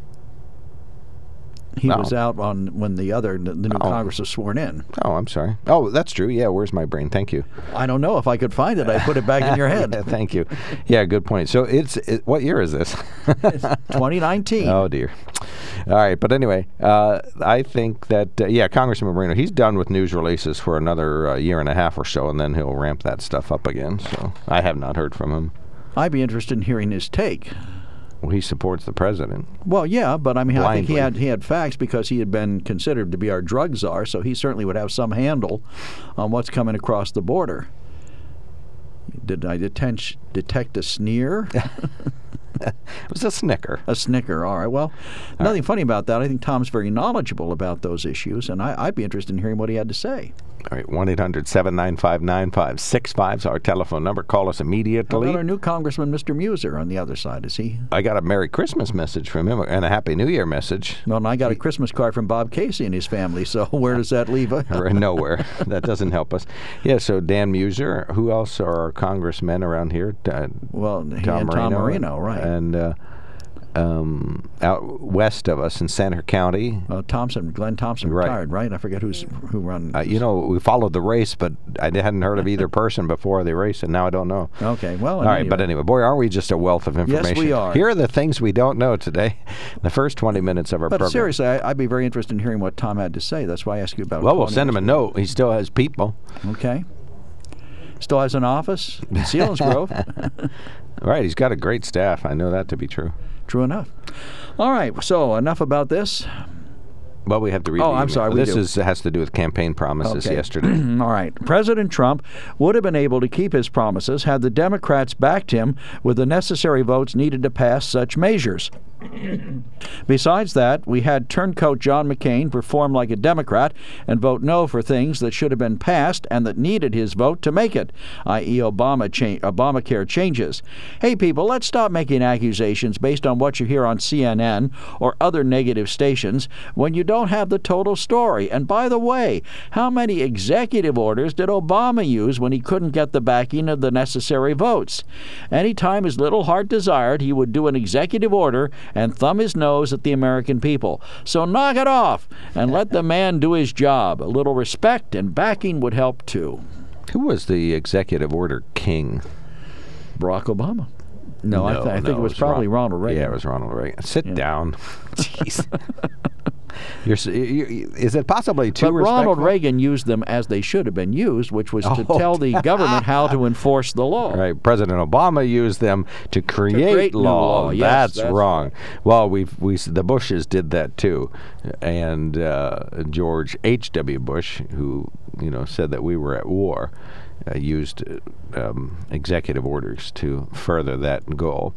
He was out when the new Congress was sworn in. Oh, I'm sorry. Oh, that's true. Yeah, where's my brain? Thank you. I don't know. If I could find it, I'd put it back in your head. Yeah, thank you. Yeah, good point. So what year is this? It's 2019. Oh, dear. All right. But anyway, I think that, Congressman Marino, he's done with news releases for another year and a half or so, and then he'll ramp that stuff up again. So I have not heard from him. I'd be interested in hearing his take. Well, he supports the president. Well, yeah, but I mean, I think Blindly. he had facts because he had been considered to be our drug czar, so he certainly would have some handle on what's coming across the border. Did I detect a sneer? It was a snicker. A snicker, all right. Well, nothing funny about that. I think Tom's very knowledgeable about those issues, and I'd be interested in hearing what he had to say. All right, 1-800-795-9565 is our telephone number. Call us How immediately. about our new Congressman, Mr. Muser, on the other side? Is he? I got a Merry Christmas message from him and a Happy New Year message. Well, and I got a Christmas card from Bob Casey and his family, so where does that leave us? Or nowhere. That doesn't help us. Yeah, so Dan Muser. Who else are our congressmen around here? Well, he and Tom Marino, right. And out west of us in Centre County. Glenn Thompson Right. retired, right? I forget who run. We followed the race, but I hadn't heard of either person before the race, and now I don't know. Okay, well, All right, but anyway, boy, aren't we just a wealth of information. Yes, we are. Here are the things we don't know today. The first 20 minutes of our But program. seriously, I'd be very interested in hearing what Tom had to say. That's why I asked you about. Well, we'll send him a note. He still has people. Okay. Still has an office in Selinsgrove. Right, he's got a great staff. I know that to be true. True enough. All right, so enough about this. Well, we have to read Oh, the I'm email. sorry, we This do. has to do with campaign promises Okay. yesterday. All right. President Trump would have been able to keep his promises had the Democrats backed him with the necessary votes needed to pass such measures. Besides that, we had turncoat John McCain perform like a Democrat and vote no for things that should have been passed and that needed his vote to make it, i.e. Obamacare changes. Hey, people, let's stop making accusations based on what you hear on CNN or other negative stations when you don't have the total story. And by the way, how many executive orders did Obama use when he couldn't get the backing of the necessary votes? Anytime his little heart desired, he would do an executive order and thumb his nose at the American people. So knock it off and let the man do his job. A little respect and backing would help too. Who was the executive order king? Barack Obama. No, I think it was probably Ronald Reagan. Yeah, it was Ronald Reagan. Sit down. Jeez. Is it possibly too But Ronald respectful? Reagan used them as they should have been used, which was to tell the government how to enforce the law. Right. President Obama used them to create new law. law. Yes, that's wrong. Well, the Bushes did that too, and George H.W. Bush, who said that we were at war, used executive orders to further that goal.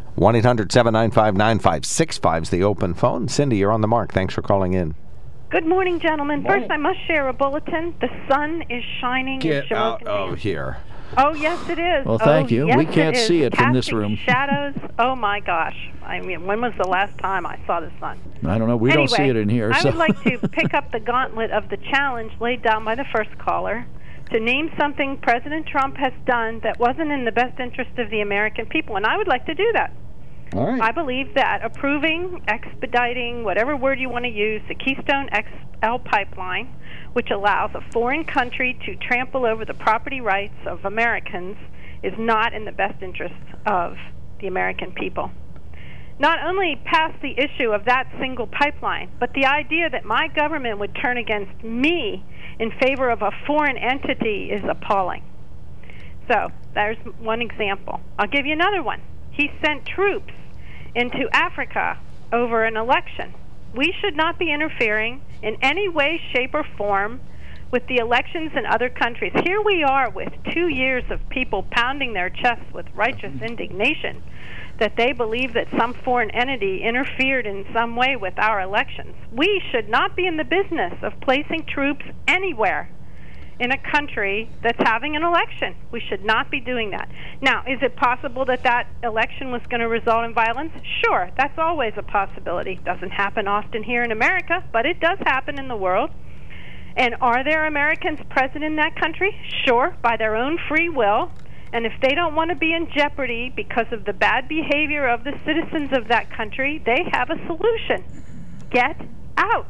1-800-795-9565 is the open phone. Cindy, you're on the mark. Thanks for calling in. Good morning, gentlemen. First, I must share a bulletin. The sun is shining in Get out Shamokin. of here. Oh, yes, it is. Well, thank you. Yes, We can't is. see it from this Casting room. Shadows. Oh, my gosh. I mean, when was the last time I saw the sun? I don't know. We don't see it in here. I So. would like to pick up the gauntlet of the challenge laid down by the first caller to name something President Trump has done that wasn't in the best interest of the American people, and I would like to do that. All right. I believe that approving, expediting, whatever word you want to use, the Keystone XL pipeline, which allows a foreign country to trample over the property rights of Americans, is not in the best interest of the American people. Not only past the issue of that single pipeline, but the idea that my government would turn against me in favor of a foreign entity is appalling. So, there's one example. I'll give you another one. He sent troops into Africa over an election. We should not be interfering in any way, shape, or form with the elections in other countries. Here we are with 2 years of people pounding their chests with righteous indignation that they believe that some foreign entity interfered in some way with our elections. We should not be in the business of placing troops anywhere in a country that's having an election. We should not be doing that. Now, is it possible that that election was going to result in violence? Sure, that's always a possibility. Doesn't happen often here in America, but it does happen in the world. And are there Americans present in that country? Sure, by their own free will. And if they don't want to be in jeopardy because of the bad behavior of the citizens of that country, they have a solution. Get out.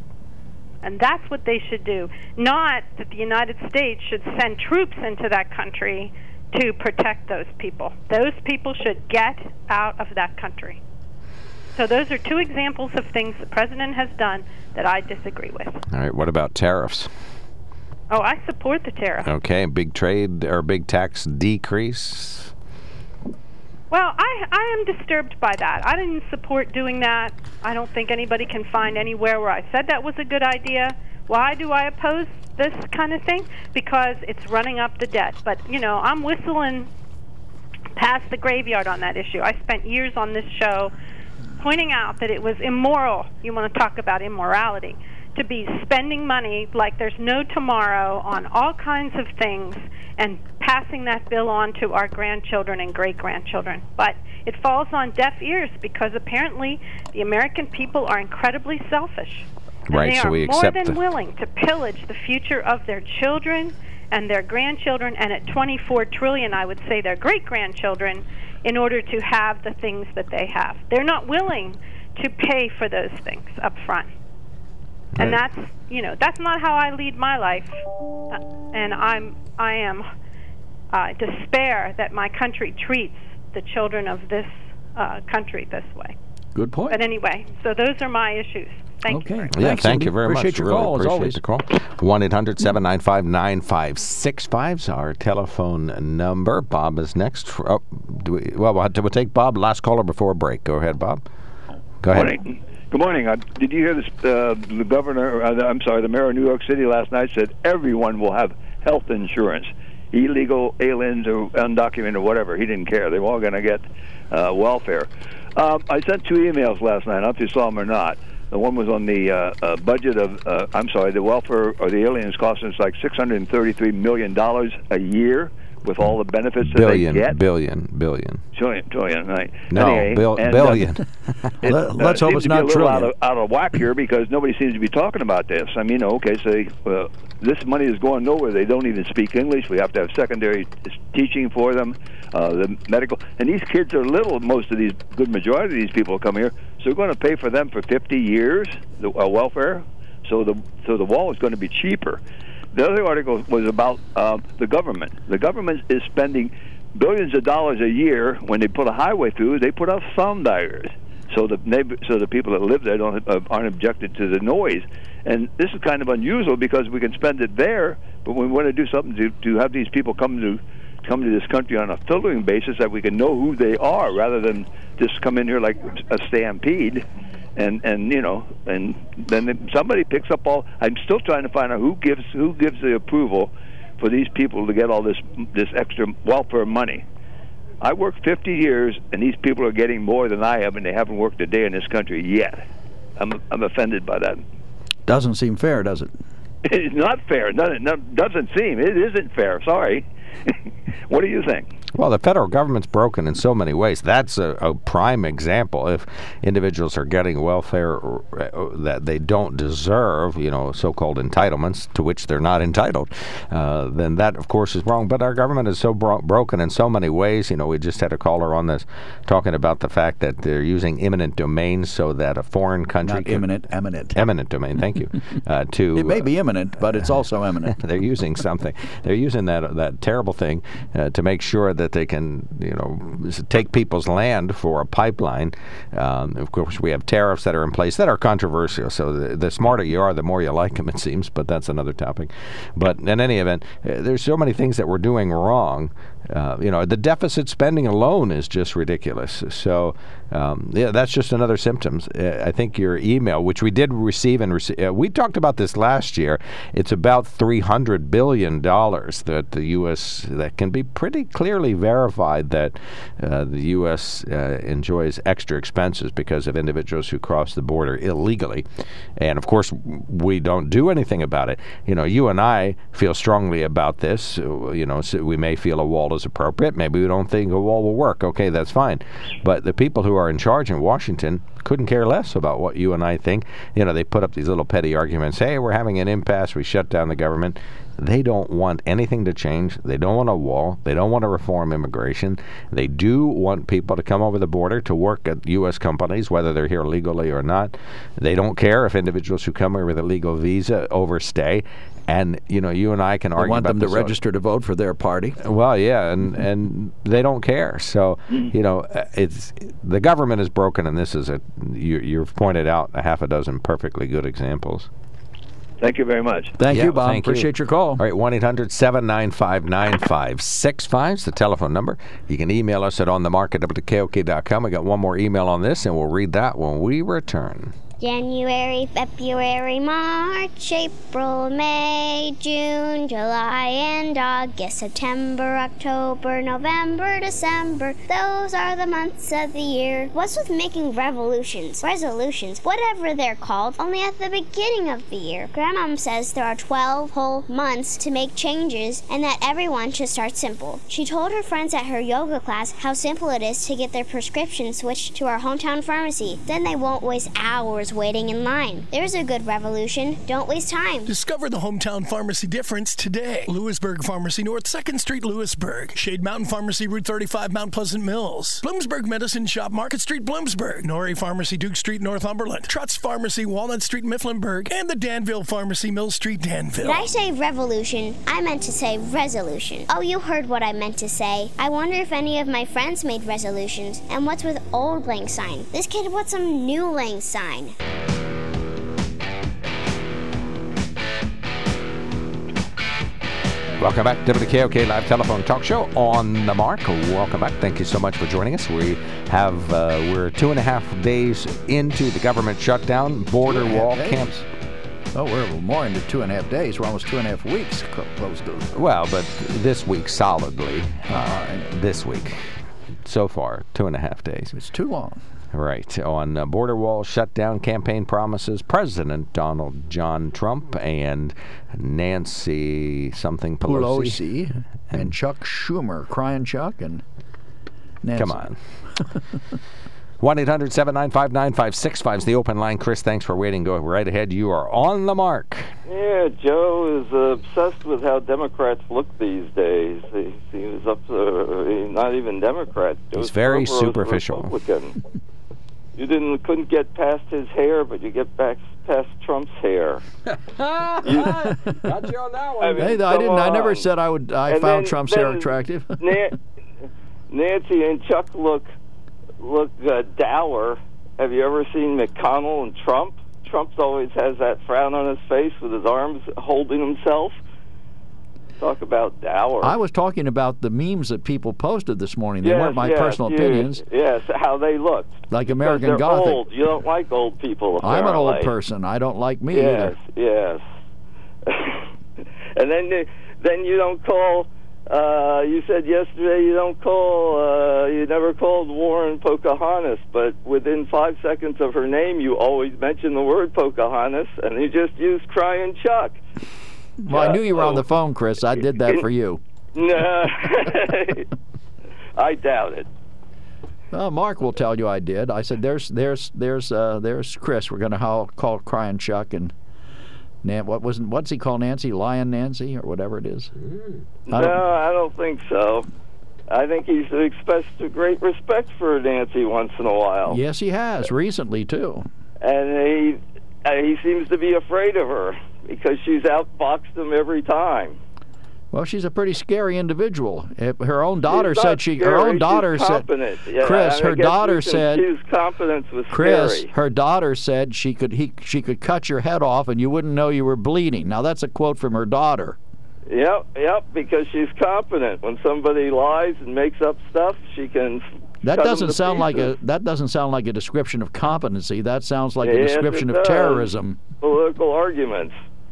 And that's what they should do. Not that the United States should send troops into that country to protect those people. Those people should get out of that country. So those are two examples of things the president has done that I disagree with. All right, what about tariffs? Oh, I support the tariff. Okay, big trade or big tax decrease. Well, I am disturbed by that. I didn't support doing that. I don't think anybody can find anywhere where I said that was a good idea. Why do I oppose this kind of thing? Because it's running up the debt. But, I'm whistling past the graveyard on that issue. I spent years on this show pointing out that it was immoral. You want to talk about immorality, to be spending money like there's no tomorrow on all kinds of things and passing that bill on to our grandchildren and great-grandchildren. But it falls on deaf ears because apparently the American people are incredibly selfish. And right, they so are we more accept than willing to pillage the future of their children and their grandchildren, and at $24 trillion, I would say their great-grandchildren, in order to have the things that they have. They're not willing to pay for those things up front. And that's not how I lead my life. And I am despair that my country treats the children of this country this way. Good point. But anyway, so those are my issues. Thank you. Yeah, thank you very appreciate much. Your really call, appreciate as always. the call. 1-800-795-9565 is our telephone number. Bob is next. We'll take Bob, last caller before a break. Go ahead, Bob. Go ahead. Good morning. Did you hear this? The the mayor of New York City last night said everyone will have health insurance. Illegal aliens or undocumented or whatever. He didn't care. They're all going to get welfare. I sent 2 emails last night. I don't know if you saw them or not. The one was on the budget of, the welfare or the aliens costing us like $633 million a year with all the benefits that they get. Billion. Trillion, right. No, anyway, billion. Let's hope it's not trillion. Out of whack here because nobody seems to be talking about this. I mean, so this money is going nowhere. They don't even speak English. We have to have secondary teaching for them, the medical. And these kids are little, most of these, good majority of these people come here, so we're going to pay for them for 50 years, the welfare. So the wall is going to be cheaper. The other article was about the government. The government is spending billions of dollars a year when they put a highway through. They put up sound barriers so the people that live there aren't objected to the noise. And this is kind of unusual because we can spend it there, but we want to do something to have these people come to this country on a filtering basis that we can know who they are rather than just come in here like a stampede. And then somebody picks up all. I'm still trying to find out who gives the approval for these people to get all this extra welfare money. I worked 50 years, and these people are getting more than I have, and they haven't worked a day in this country yet. I'm offended by that. Doesn't seem fair, does it? It's not fair. Doesn't seem. It isn't fair. Sorry. What do you think? Well, the federal government's broken in so many ways. That's a prime example. If individuals are getting welfare that they don't deserve, so-called entitlements to which they're not entitled, then that, of course, is wrong. But our government is so broken in so many ways. We just had a caller on this talking about the fact that they're using eminent domain so that a foreign country... Not imminent, eminent. Eminent domain, thank you. It may be imminent, but it's also eminent. They're using something. They're using that terrible thing to make sure that they can, take people's land for a pipeline. Of course, we have tariffs that are in place that are controversial. So the smarter you are, the more you like them, it seems. But that's another topic. But in any event, there's so many things that we're doing wrong. The deficit spending alone is just ridiculous. So, that's just another symptom. I think your email, which we did receive, we talked about this last year. It's about $300 billion that the U.S. that can be pretty clearly verified that the U.S. enjoys extra expenses because of individuals who cross the border illegally. And of course, we don't do anything about it. You and I feel strongly about this. So we may feel a wall is appropriate. Maybe we don't think a wall will work. Okay, that's fine. But the people who are in charge in Washington couldn't care less about what you and I think. They put up these little petty arguments. Hey, we're having an impasse. We shut down the government. They don't want anything to change. They don't want a wall. They don't want to reform immigration. They do want people to come over the border to work at U.S. companies, whether they're here legally or not. They don't care if individuals who come here with a legal visa overstay. And, you and I can argue about want them to register to vote for their party. Well, yeah, and they don't care. So, it's the government is broken, and this is you've pointed out a half a dozen perfectly good examples. Thank you very much. Thank you, Bob. Thank you. Appreciate your call. All right, 1-800-795-9565 is the telephone number. You can email us at onthemark@wkok.com. We got one more email on this, and we'll read that when we return. January, February, March, April, May, June, July, and August, September, October, November, December. Those are the months of the year. What's with making resolutions, whatever they're called, only at the beginning of the year? Grandmom says there are 12 whole months to make changes and that everyone should start simple. She told her friends at her yoga class how simple it is to get their prescription switched to our hometown pharmacy. Then they won't waste hours waiting in line. There's a good revolution. Don't waste time. Discover the hometown pharmacy difference today. Lewisburg Pharmacy North, 2nd Street, Lewisburg. Shade Mountain Pharmacy, Route 35, Mount Pleasant Mills. Bloomsburg Medicine Shop, Market Street, Bloomsburg. Norrie Pharmacy, Duke Street, Northumberland. Trotz Pharmacy, Walnut Street, Mifflinburg. And the Danville Pharmacy, Mill Street, Danville. Did I say revolution? I meant to say resolution. Oh, you heard what I meant to say. I wonder if any of my friends made resolutions. And what's with old lang syne? This kid wants some new lang syne. Welcome back to WKOK Live Telephone Talk Show on the Mark. Welcome back. Thank you so much for joining us. We're 2.5 days into the government shutdown, border wall camps. Oh, we're more into 2.5 days. We're almost 2.5 weeks close to. Well, but this week solidly. This week, so far, 2.5 days. It's too long. Right. On border wall shutdown campaign promises, President Donald John Trump and Nancy something Pelosi. And Chuck Schumer, crying Chuck and Nancy. Come on. 1-800-795-9565 is the open line. Chris, thanks for waiting. Go right ahead. You are on the mark. Yeah, Joe is obsessed with how Democrats look these days. He was up to not even Democrat. He's very superficial. Republican. You couldn't get past his hair, but you get past Trump's hair. Got you on that one. I never said I found Trump's hair attractive. Nancy and Chuck look dour. Have you ever seen McConnell and Trump? Trump's always has that frown on his face with his arms holding himself. Talk about dour. I was talking about the memes that people posted this morning. They weren't my personal opinions. Yes, how they looked. Like American they're Gothic. Old. You don't like old people, apparently. I'm an old person. I don't like me either. Yes. And then you don't call... you said yesterday you never called Warren Pocahontas, but within 5 seconds of her name, you always mention the word Pocahontas, and you just used crying Chuck. Well, I knew you were on the phone, Chris. I did that for you. No, I doubt it. Well, Mark will tell you I did. I said, "There's Chris. We're going to call crying Chuck and what's he call Nancy? Lion Nancy or whatever it is." I don't think so. I think he's expressed a great respect for Nancy once in a while. Yes, he has recently too. And he seems to be afraid of her because she's outboxed him every time. Well, she's a pretty scary individual. Her own daughter said she's competent. Chris, her daughter said competence was Chris, scary. Her daughter said she could cut your head off and you wouldn't know you were bleeding. Now that's a quote from her daughter. Yep, because she's competent. When somebody lies and makes up stuff, she can. That doesn't sound like a description of competency. That sounds like a description of terrorism. Political arguments.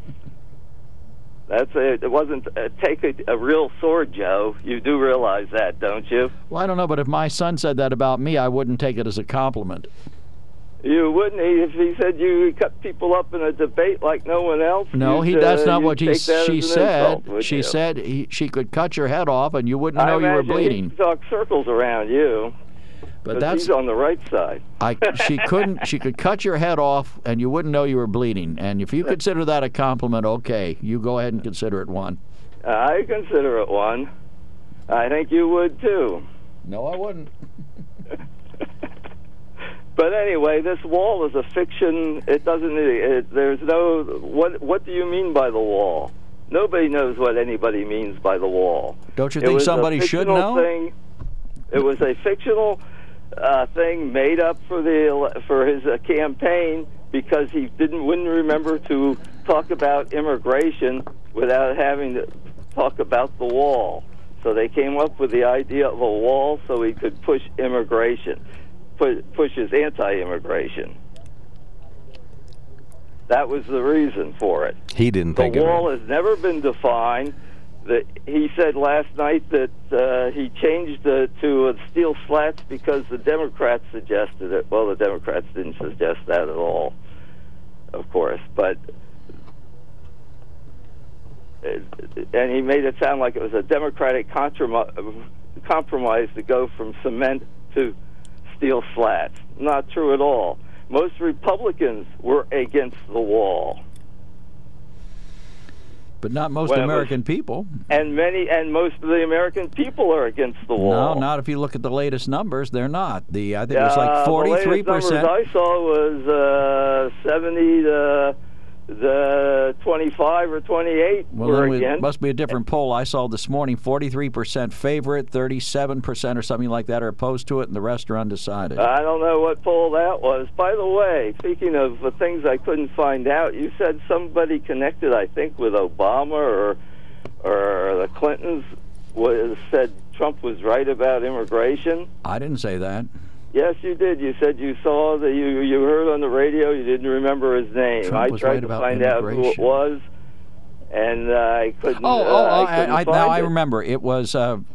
It wasn't take a real sword, Joe. You do realize that, don't you? Well, I don't know, but if my son said that about me, I wouldn't take it as a compliment. You wouldn't if he said you cut people up in a debate like no one else? No, that's not what she said. She said she could cut your head off and you wouldn't know you were bleeding. He'd talk circles around you. But he's on the right side. She could cut your head off and you wouldn't know you were bleeding. And if you consider that a compliment, okay, you go ahead and consider it one. I consider it one. I think you would too. No, I wouldn't. But anyway, this wall is a fiction. It doesn't. There's no. What do you mean by the wall? Nobody knows what anybody means by the wall. Don't you think somebody should know? It was a fictional thing made up for his campaign because he wouldn't remember to talk about immigration without having to talk about the wall. So they came up with the idea of a wall so he could push immigration, push his anti-immigration. That was the reason for it. He didn't think the of it. wall has never been defined. He said last night that he changed to steel slats because the Democrats suggested it. Well, the Democrats didn't suggest that at all, of course. But and he made it sound like it was a Democratic compromise to go from cement to steel slats. Not true at all. Most Republicans were against the wall. But not most American people. And most of the American people are against the wall. No, not if you look at the latest numbers. They're not. I think it was like 43%. The latest numbers I saw was 70 to 25 or 28 were against. It must be a different poll I saw this morning. 43% favorite, 37% or something like that are opposed to it, and the rest are undecided. I don't know what poll that was. By the way, speaking of the things I couldn't find out, you said somebody connected, I think, with Obama or the Clintons said Trump was right about immigration. I didn't say that. Yes, you did. You said you saw that you heard on the radio. You didn't remember his name. Trump I tried to find out who it was, and I couldn't. Now I remember. It was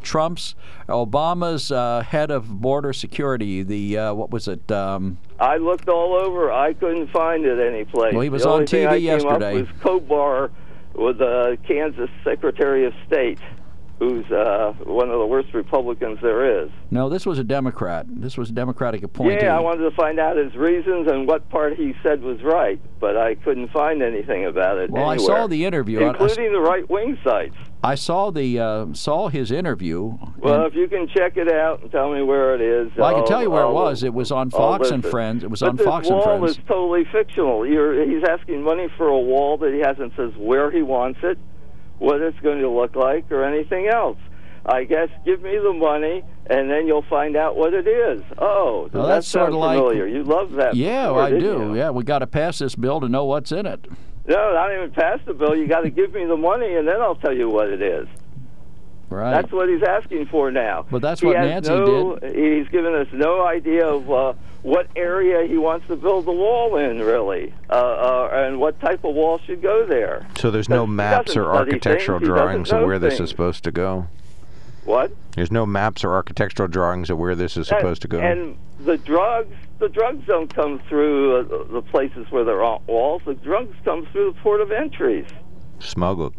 Obama's head of border security. What was it? I looked all over. I couldn't find it any place. Well, he was on TV yesterday. It was Kobar with the Kansas Secretary of State, who's one of the worst Republicans there is. No, this was a Democrat. This was a Democratic appointee. Yeah, I wanted to find out his reasons and what part he said was right, but I couldn't find anything about it anywhere. I saw the interview. Including the right-wing sites. I saw his interview. Well, if you can check it out and tell me where it is. Well, I can tell you where it was. It was on Fox and Friends. It was on Fox and Friends. But this wall is totally fictional. He's asking money for a wall that he hasn't says where he wants it, what it's going to look like, or anything else. I guess give me the money, and then you'll find out what it is. Oh, well, that sounds familiar. You love that. Yeah, before, I do. You? Yeah, we got to pass this bill to know what's in it. No, not even pass the bill. You got to give me the money, and then I'll tell you what it is. Right. That's what he's asking for now. But that's what Nancy did. He's given us no idea of what area he wants to build the wall in, really, and what type of wall should go there. So there's no maps or architectural drawings of where this is supposed to go? What? There's no maps or architectural drawings of where this is supposed to go? And the drugs don't come through the places where there are walls. The drugs come through the port of entries. Smuggled.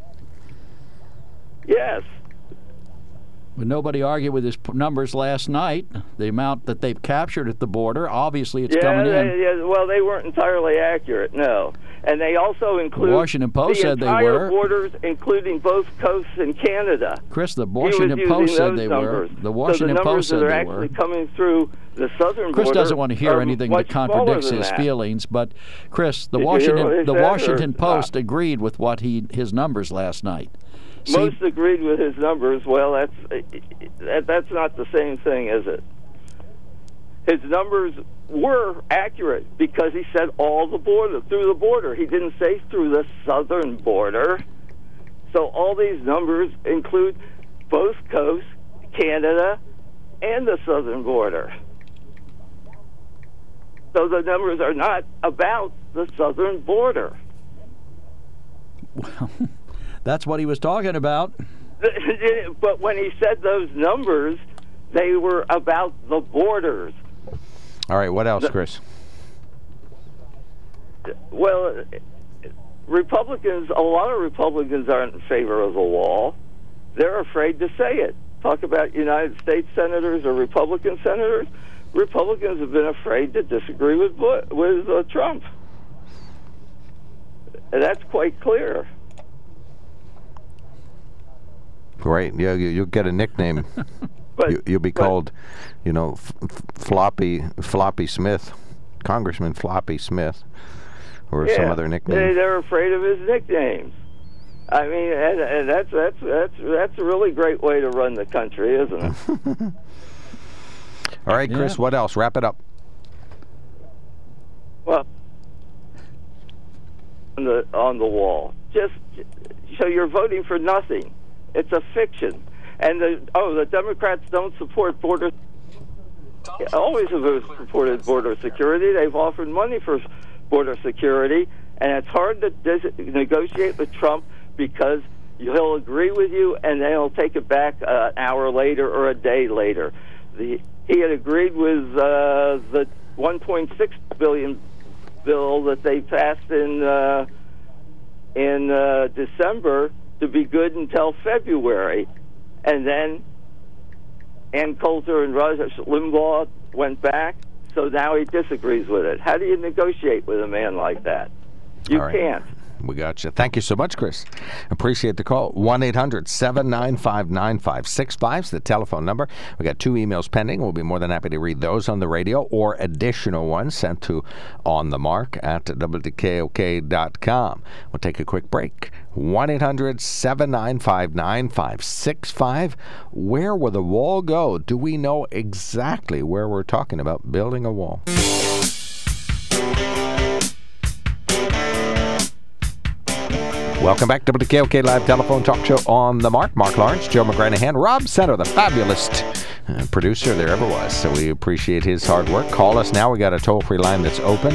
Yes. But nobody argued with his numbers last night. The amount that they've captured at the border, obviously it's coming in. Well, they weren't entirely accurate, no. And they also include the Washington Post said they were. Borders, including both coasts and Canada. Chris, the Washington Post said they were. The Washington Post said they were. So the numbers that are actually coming through the southern Chris border doesn't want to hear anything that contradicts his feelings, but Chris, the Washington Post agreed with what his numbers last night. Most agreed with his numbers. Well, that's not the same thing, is it? His numbers were accurate because he said through the border. He didn't say through the southern border. So all these numbers include both coasts, Canada, and the southern border. So the numbers are not about the southern border. Well, that's what he was talking about. But when he said those numbers, they were about the borders. All right, what else, Chris? Well, a lot of Republicans aren't in favor of the wall. They're afraid to say it. Talk about United States senators or Republican senators. Republicans have been afraid to disagree with Trump. And that's quite clear. Great. Yeah, you'll get a nickname. You'll be called, Floppy Smith, Congressman Floppy Smith, or some other nickname. They're afraid of his nicknames. I mean, and that's a really great way to run the country, isn't it? All right, Chris. What else? Wrap it up. Well, on the wall. Just so you're voting for nothing. It's a fiction. And the Democrats don't support border. Always have supported border security. They've offered money for border security, and it's hard to negotiate with Trump because he'll agree with you, and then he'll take it back an hour later or a day later. He had agreed with the $1.6 billion bill that they passed in December to be good until February, and then Ann Coulter and Rush Limbaugh went back, so now he disagrees with it. How do you negotiate with a man like that? You can't. We got you. Thank you so much, Chris. Appreciate the call. 1-800-795-9565 is the telephone number. We got 2 emails pending. We'll be more than happy to read those on the radio or additional ones sent to onthemark@wkok.com. We'll take a quick break. 1-800-795-9565. Where will the wall go? Do we know exactly where we're talking about building a wall? Welcome back to the WKOK Live Telephone Talk Show on the Mark. Mark Lawrence, Joe McGranahan, Rob Center, the fabulous producer there ever was. So we appreciate his hard work. Call us now. We got a toll-free line that's open.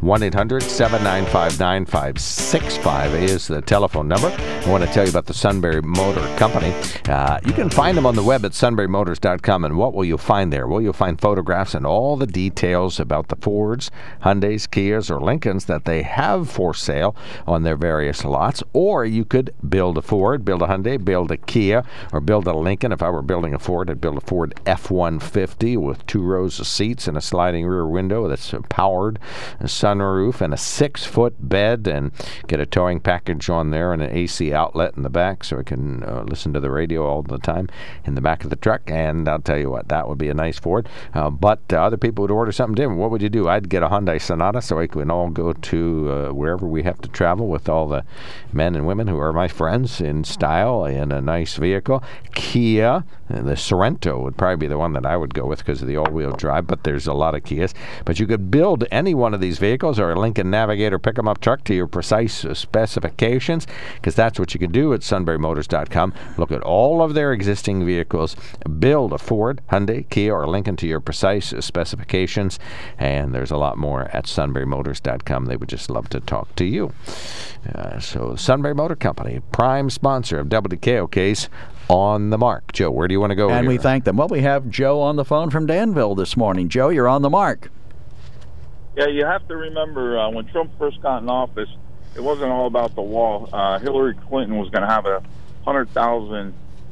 1-800-795-9565 is the telephone number. I want to tell you about the Sunbury Motor Company. You can find them on the web at sunburymotors.com. And what will you find there? Well, you'll find photographs and all the details about the Fords, Hyundais, Kias, or Lincolns that they have for sale on their various lots. Or you could build a Ford, build a Hyundai, build a Kia, or build a Lincoln. If I were building a Ford, I'd build a Ford F-150 with 2 rows of seats and a sliding rear window that's powered, a sunroof, and a 6-foot bed, and get a towing package on there and an AC outlet in the back so I can listen to the radio all the time in the back of the truck. And I'll tell you what, that would be a nice Ford. But other people would order something different. What would you do? I'd get a Hyundai Sonata so I can all go to wherever we have to travel with all the men and women who are my friends in style in a nice vehicle. Kia, the Sorento would probably be the one that I would go with because of the all-wheel drive, but there's a lot of Kias. But you could build any one of these vehicles or a Lincoln Navigator pick-em-up truck to your precise specifications, because that's what you can do at sunburymotors.com. Look at all of their existing vehicles, build a Ford, Hyundai, Kia, or Lincoln to your precise specifications, and there's a lot more at sunburymotors.com. They would just love to talk to you. So Sunbury Motor Company, prime sponsor of WKOK's On the Mark. Joe, where do you want to go And here? we thank them. Well, we have Joe on the phone from Danville this morning. Joe, you're on the mark. Yeah, you have to remember when Trump first got in office, it wasn't all about the wall. Hillary Clinton was going to have 100,000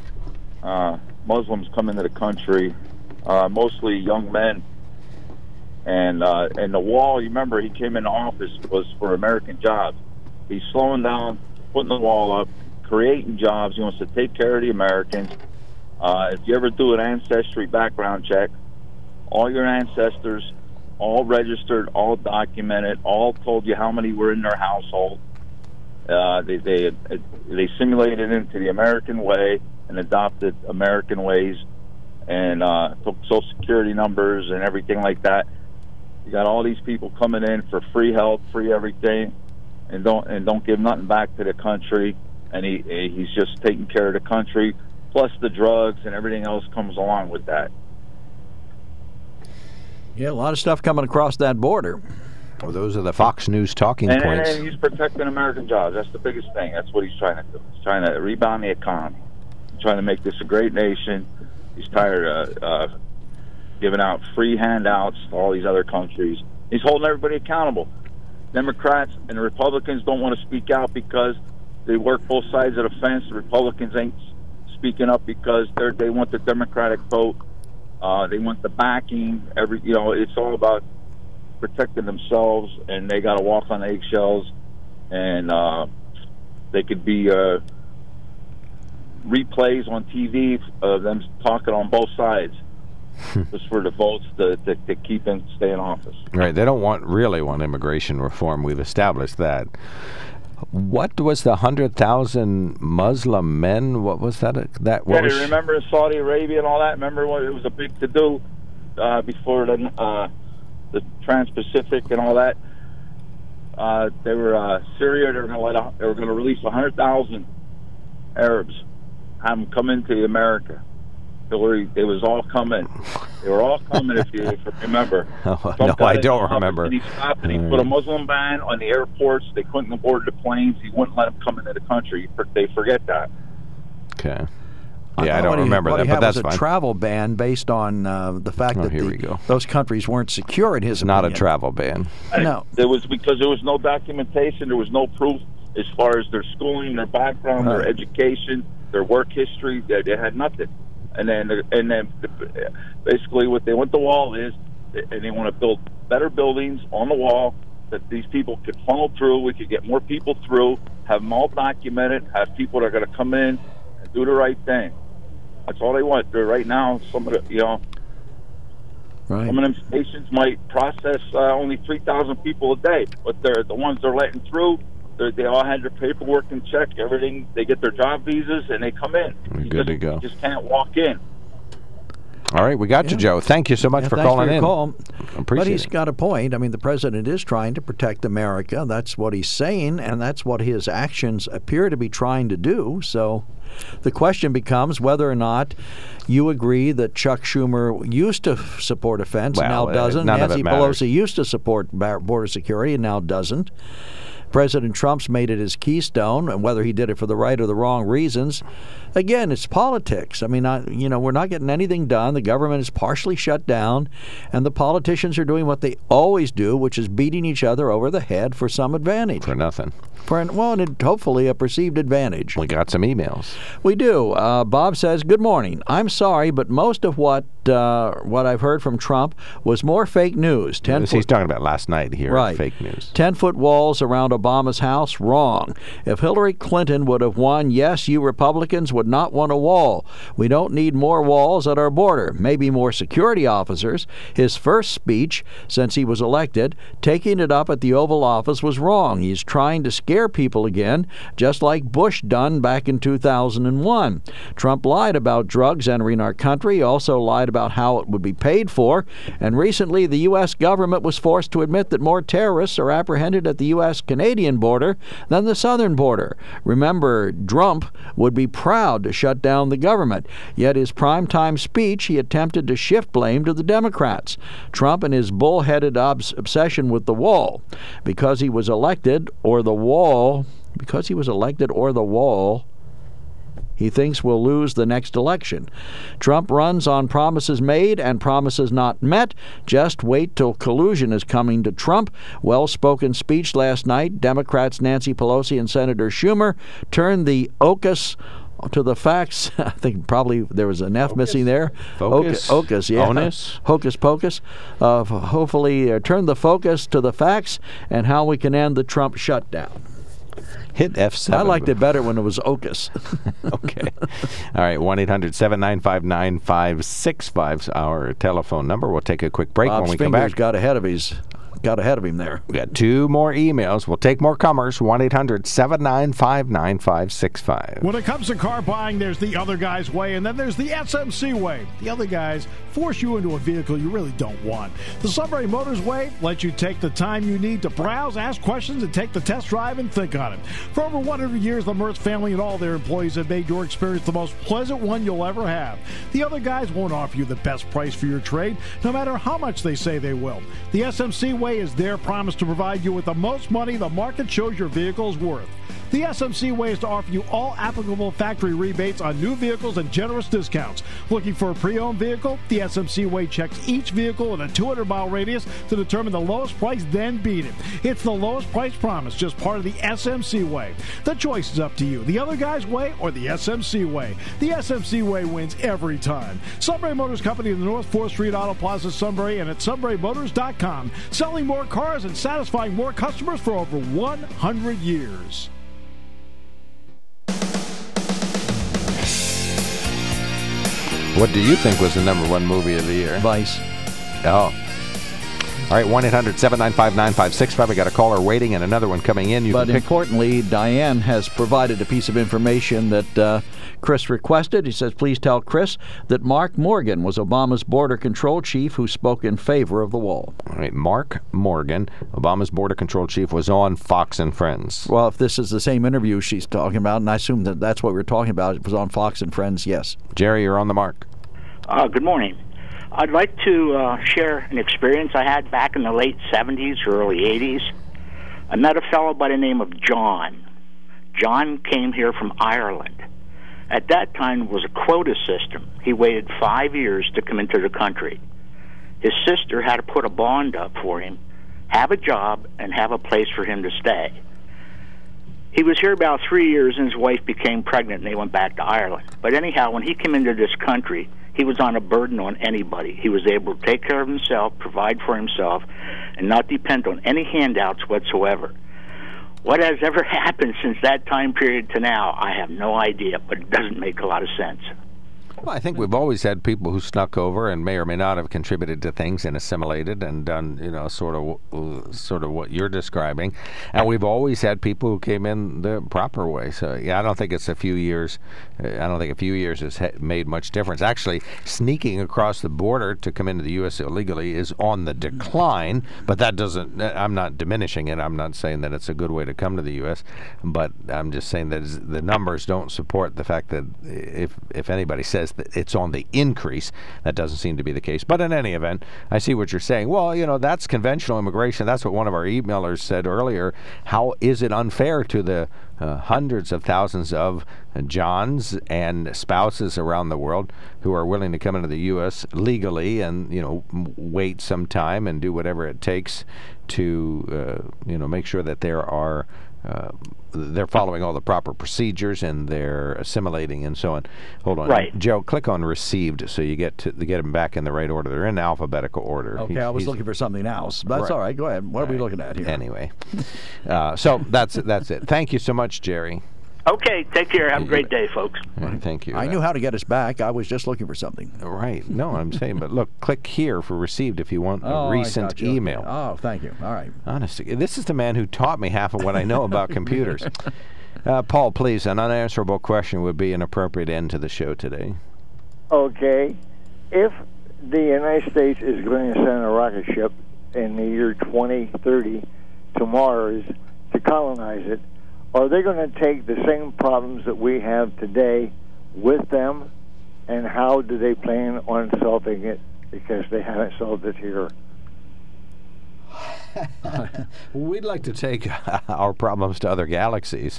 Muslims come into the country, mostly young men. And the wall, you remember, he came into office was for American jobs. He's slowing down, putting the wall up, creating jobs. He wants to take care of the Americans. If you ever do an ancestry background check, all your ancestors, all registered, all documented, all told you how many were in their household. They simulated into the American way and adopted American ways, and took Social Security numbers and everything like that. You got all these people coming in for free health, free everything, and don't give nothing back to the country. And he's just taking care of the country, plus the drugs and everything else comes along with that. Yeah, a lot of stuff coming across that border. Well, those are the Fox News talking points. And he's protecting American jobs. That's the biggest thing. That's what he's trying to do. He's trying to rebound the economy. He's trying to make this a great nation. He's tired of giving out free handouts to all these other countries. He's holding everybody accountable. Democrats and the Republicans don't want to speak out because they work both sides of the fence. The Republicans ain't speaking up because they want the Democratic vote. They want the backing. It's all about protecting themselves, and they got to walk on eggshells. And they could be replays on TV of them talking on both sides, just for the votes to keep him stay in office. Right. They don't really want immigration reform. We've established that. What was the 100,000 Muslim men? What was that? You remember Saudi Arabia and all that? Remember when it was a big to-do before the Trans-Pacific and all that? They were Syria. They were going to release 100,000 Arabs, have them come into America. Hillary, they was all coming. They were all coming. If you remember. Oh, no, I don't remember. And he stopped and he put a Muslim ban on the airports. They couldn't board the planes. He wouldn't let them come into the country. They forget that. Okay. Yeah, I don't remember that, but that's fine. It was a travel ban based on the fact that those countries weren't secure in his opinion. Not a travel ban. No. It was because there was no documentation. There was no proof as far as their schooling, their background, their education, their work history. They had nothing. And then basically what they want the wall is, and they want to build better buildings on the wall that these people could funnel through. We could get more people through, have them all documented, have people that are going to come in and do the right thing. That's all they want. Right now, some of the, some of them stations might process only 3,000 people a day, but they're the ones they're letting through. They all had their paperwork and check everything. They get their job visas and they come in. Good to go. You just can't walk in. All right, we got you, Joe. Thank you so much for calling in. Call. Appreciate but he's got a point. I mean, the president is trying to protect America. That's what he's saying, and that's what his actions appear to be trying to do. So the question becomes whether or not you agree that Chuck Schumer used to support a fence and now doesn't. Nancy Pelosi used to support border security and now doesn't. President Trump's made it his keystone, and whether he did it for the right or the wrong reasons, again, it's politics. I mean, we're not getting anything done. The government is partially shut down, and the politicians are doing what they always do, which is beating each other over the head for some advantage. For nothing. And hopefully a perceived advantage. We got some emails. We do. Bob says, "Good morning. I'm sorry, but most of what I've heard from Trump was more fake news." He's talking about last night here. Right. Fake news. 10-foot walls around Obama's house, wrong. If Hillary Clinton would have won, yes, you Republicans would not want a wall. We don't need more walls at our border. Maybe more security officers. His first speech since he was elected, taking it up at the Oval Office, was wrong. He's trying to scare people again, just like Bush done back in 2001. Trump lied about drugs entering our country. He also lied about how it would be paid for. And recently, the U.S. government was forced to admit that more terrorists are apprehended at the U.S.-Canadian border than the southern border. Remember, Trump would be proud to shut down the government. Yet his primetime speech, he attempted to shift blame to the Democrats. Trump and his bullheaded obsession with the wall. Because he was elected, or the wall, he thinks we'll lose the next election. Trump runs on promises made and promises not met. Just wait till collusion is coming to Trump. Well-spoken speech last night. Democrats Nancy Pelosi and Senator Schumer turned the OCUS to the facts. I think probably there was an F missing there. Focus. Yeah. Onus. Hocus pocus. Hopefully turn the focus to the facts and how we can end the Trump shutdown. Hit F7. I liked it better when it was OCUS. Okay. All right, 1-800-795-9565 is our telephone number. We'll take a quick break. Bob's when we come back. got ahead of him there. We got two more emails. We'll take more comers. 1-800-795-9565. When it comes to car buying, there's the other guy's way, and then there's the SMC way. The other guys force you into a vehicle you really don't want. The Sunbury Motors way lets you take the time you need to browse, ask questions, and take the test drive and think on it. For over 100 years, the Mertz family and all their employees have made your experience the most pleasant one you'll ever have. The other guys won't offer you the best price for your trade, no matter how much they say they will. The SMC way is their promise to provide you with the most money the market shows your vehicle is worth. The SMC way is to offer you all applicable factory rebates on new vehicles and generous discounts. Looking for a pre-owned vehicle? The SMC way checks each vehicle in a 200-mile radius to determine the lowest price, then beat it. It's the lowest price promise, just part of the SMC way. The choice is up to you, the other guy's way or the SMC way. The SMC way wins every time. Sunbury Motors Company in the North 4th Street Auto Plaza, Sunbury, and at sunburymotors.com. Selling more cars and satisfying more customers for over 100 years. What do you think was the #1 movie of the year? Vice. Oh. All right, 1-800-795-9565. We got a caller waiting and another one coming in. But importantly, Diane has provided a piece of information that Chris requested. He says, please tell Chris that Mark Morgan was Obama's border control chief who spoke in favor of the wall. All right, Mark Morgan, Obama's border control chief, was on Fox and Friends. Well, if this is the same interview she's talking about, and I assume that that's what we're talking about, it was on Fox and Friends, yes. Jerry, you're on the mark. Good morning. I'd like to share an experience I had back in the late 70s or early 80s. I met a fellow by the name of John. John came here from Ireland. At that time, it was a quota system. He waited 5 years to come into the country. His sister had to put a bond up for him, have a job, and have a place for him to stay. He was here about 3 years, and his wife became pregnant, and they went back to Ireland. But anyhow, when he came into this country, he was on a burden on anybody. He was able to take care of himself, provide for himself, and not depend on any handouts whatsoever. What has ever happened since that time period to now, I have no idea, but it doesn't make a lot of sense. Well, I think we've always had people who snuck over and may or may not have contributed to things and assimilated and done, sort of what you're describing. And we've always had people who came in the proper way. So, yeah, I don't think it's a few years. I don't think a few years has made much difference. Actually, sneaking across the border to come into the U.S. illegally is on the decline, but that doesn't, I'm not diminishing it. I'm not saying that it's a good way to come to the U.S., but I'm just saying that the numbers don't support the fact that if anybody says that it's on the increase, that doesn't seem to be the case. But in any event, I see what you're saying. Well, that's conventional immigration. That's what one of our emailers said earlier. How is it unfair to the hundreds of thousands of Johns and spouses around the world who are willing to come into the U.S. legally and, wait some time and do whatever it takes to, make sure that they're following all the proper procedures and they're assimilating and so on. Hold on. Right. Joe, click on received so you get them back in the right order. They're in alphabetical order. Okay, I was looking for something else. That's right. All right. Go ahead. What are we looking at here? Anyway. So that's it. Thank you so much, Jerry. Okay, take care. Have a great day, folks. Right, thank you. I knew how to get us back. I was just looking for something. Right. No, I'm saying, but look, click here for received if you want a recent email. Oh, thank you. All right. Honestly, this is the man who taught me half of what I know about computers. Paul, please, an unanswerable question would be an appropriate end to the show today. Okay. If the United States is going to send a rocket ship in the year 2030 to Mars to colonize it, are they going to take the same problems that we have today with them, and how do they plan on solving it, because they haven't solved it here? We'd like to take our problems to other galaxies.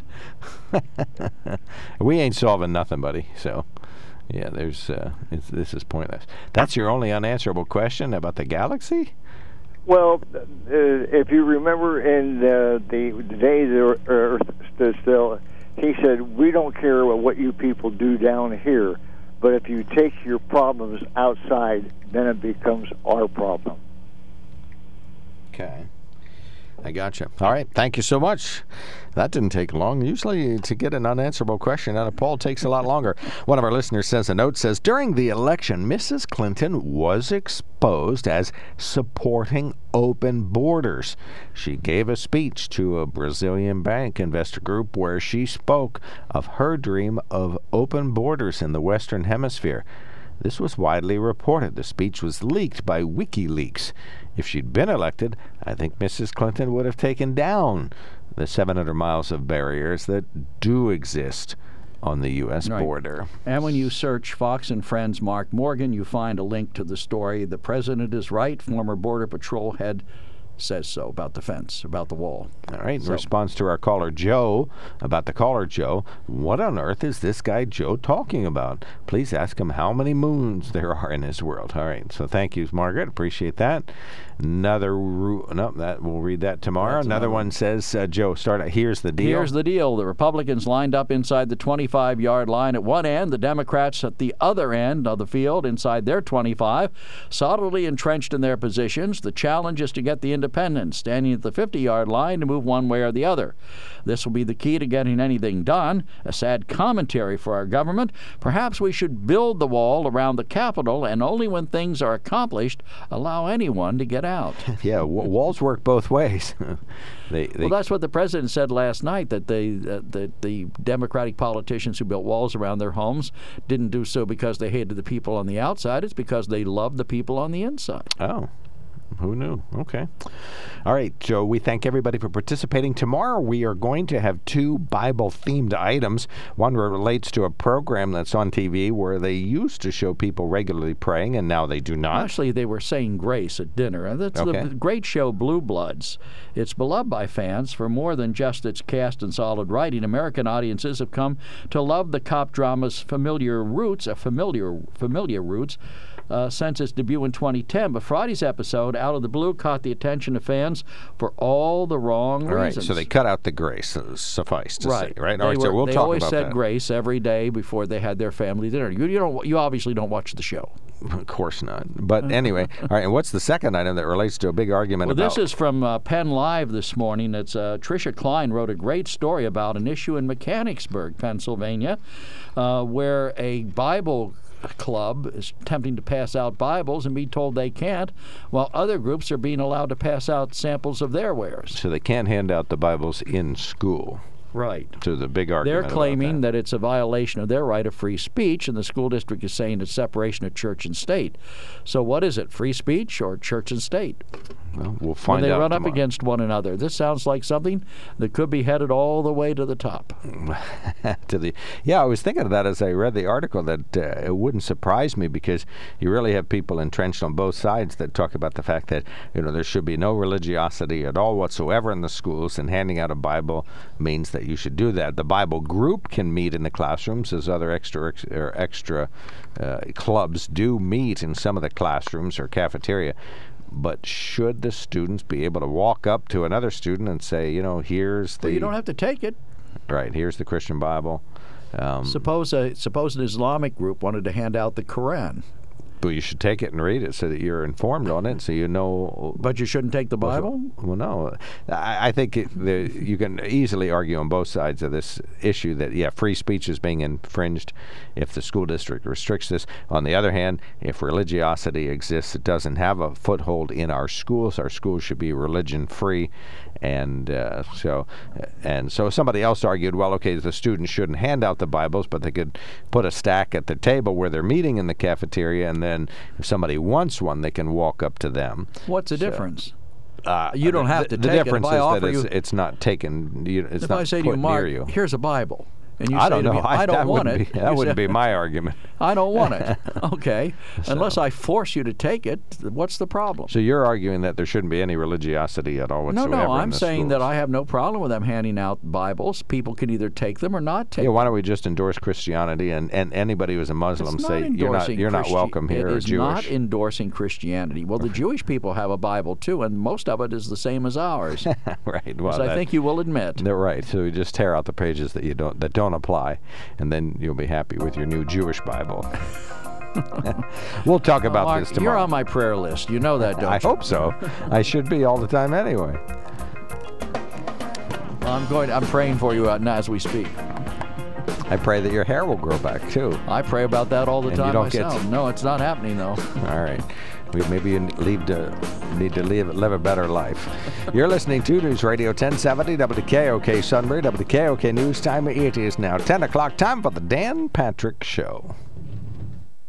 We ain't solving nothing, buddy. So, yeah, this is pointless. That's your only unanswerable question about the galaxy? Well, if you remember in the day the Earth stood still, he said, we don't care what you people do down here, but if you take your problems outside, then it becomes our problem. Okay. I gotcha. All right. Thank you so much. That didn't take long. Usually to get an unanswerable question out of Paul takes a lot longer. One of our listeners sends a note, says, during the election, Mrs. Clinton was exposed as supporting open borders. She gave a speech to a Brazilian bank investor group where she spoke of her dream of open borders in the Western Hemisphere. This was widely reported. The speech was leaked by WikiLeaks. If she'd been elected, I think Mrs. Clinton would have taken down the 700 miles of barriers that do exist on the U.S. border. And when you search Fox and Friends Mark Morgan, you find a link to the story, "The President is Right, former Border Patrol head says so," about the fence, about the wall. All right. In response to our caller Joe, about the caller Joe, what on earth is this guy Joe talking about? Please ask him how many moons there are in his world. All right. So thank you, Margaret. Appreciate that. We'll read that tomorrow. Another one says, Joe, here's the deal. Here's the deal. The Republicans lined up inside the 25-yard line at one end, the Democrats at the other end of the field inside their 25, solidly entrenched in their positions. The challenge is to get the independents, standing at the 50-yard line to move one way or the other. This will be the key to getting anything done. A sad commentary for our government. Perhaps we should build the wall around the Capitol, and only when things are accomplished, allow anyone to get out. Yeah, walls work both ways. Well, that's what the president said last night, that the Democratic politicians who built walls around their homes didn't do so because they hated the people on the outside. It's because they loved the people on the inside. Oh. Who knew? Okay. All right, Joe, we thank everybody for participating. Tomorrow we are going to have 2 Bible-themed items. One relates to a program that's on TV where they used to show people regularly praying, and now they do not. Actually, they were saying grace at dinner. And that's the great show Blue Bloods. It's beloved by fans for more than just its cast and solid writing. American audiences have come to love the cop drama's familiar roots, since its debut in 2010. But Friday's episode, out of the blue, caught the attention of fans for all the wrong reasons. Right, so they cut out the grace, suffice to say, right? All right, so we'll talk about that. They always said grace every day before they had their family dinner. You obviously don't watch the show. Of course not. But anyway, all right, and what's the second item that relates to a big argument about? Well, this is from Penn Live this morning. It's Tricia Klein wrote a great story about an issue in Mechanicsburg, Pennsylvania, where a Bible club is attempting to pass out Bibles and be told they can't, while other groups are being allowed to pass out samples of their wares. So they can't hand out the Bibles in school. Right. To the big argument. They're claiming that it's a violation of their right of free speech, and the school district is saying it's separation of church and state. So what is it, free speech or church and state? Well, we'll find out When they run tomorrow. up against one another. This sounds like something that could be headed all the way to the top. Yeah, I was thinking of that as I read the article, that it wouldn't surprise me, because you really have people entrenched on both sides that talk about the fact that there should be no religiosity at all whatsoever in the schools, and handing out a Bible means that you should do that. The Bible group can meet in the classrooms, as other extra clubs do meet in some of the classrooms or cafeteria. But should the students be able to walk up to another student and say, here's the... Well, you don't have to take it. Right, here's the Christian Bible. Suppose an Islamic group wanted to hand out the Quran. But you should take it and read it so that you're informed on it, so you know... But you shouldn't take the Bible? Well, no. I think you can easily argue on both sides of this issue that, free speech is being infringed if the school district restricts this. On the other hand, if religiosity exists, it doesn't have a foothold in our schools. Our schools should be religion-free. And so somebody else argued, well, okay, the students shouldn't hand out the Bibles, but they could put a stack at the table where they're meeting in the cafeteria, and then if somebody wants one, they can walk up to them. What's the difference? You don't have to take it. The difference is that it's not taken. It's not I say put to you, Mark, near you. Here's a Bible. And you I say don't to know. me, I don't want it. That wouldn't be my argument. I don't want it. Okay. Unless I force you to take it, what's the problem? So you're arguing that there shouldn't be any religiosity at all whatsoever? No, I'm in the saying schools. that I have no problem with them handing out Bibles. People can either take them or not take them. Why don't we just endorse Christianity, and anybody who's a Muslim say you're not welcome here, or Jewish? It is not endorsing Christianity. Well, the Jewish people have a Bible too, and most of it is the same as ours. Right. Well, I think you will admit. They're right. So we just tear out the pages that don't apply, and then you'll be happy with your new Jewish Bible. We'll talk about Mark, this tomorrow. You're on my prayer list. You know that, don't you? I hope so. I should be all the time anyway. I'm praying for you as we speak. I pray that your hair will grow back too. I pray about that all the time myself. No, it's not happening though. All right. Maybe you need to live a better life. You're listening to News Radio 1070 WKOK Sunbury, WKOK News Time. It is now 10 o'clock. Time for the Dan Patrick Show.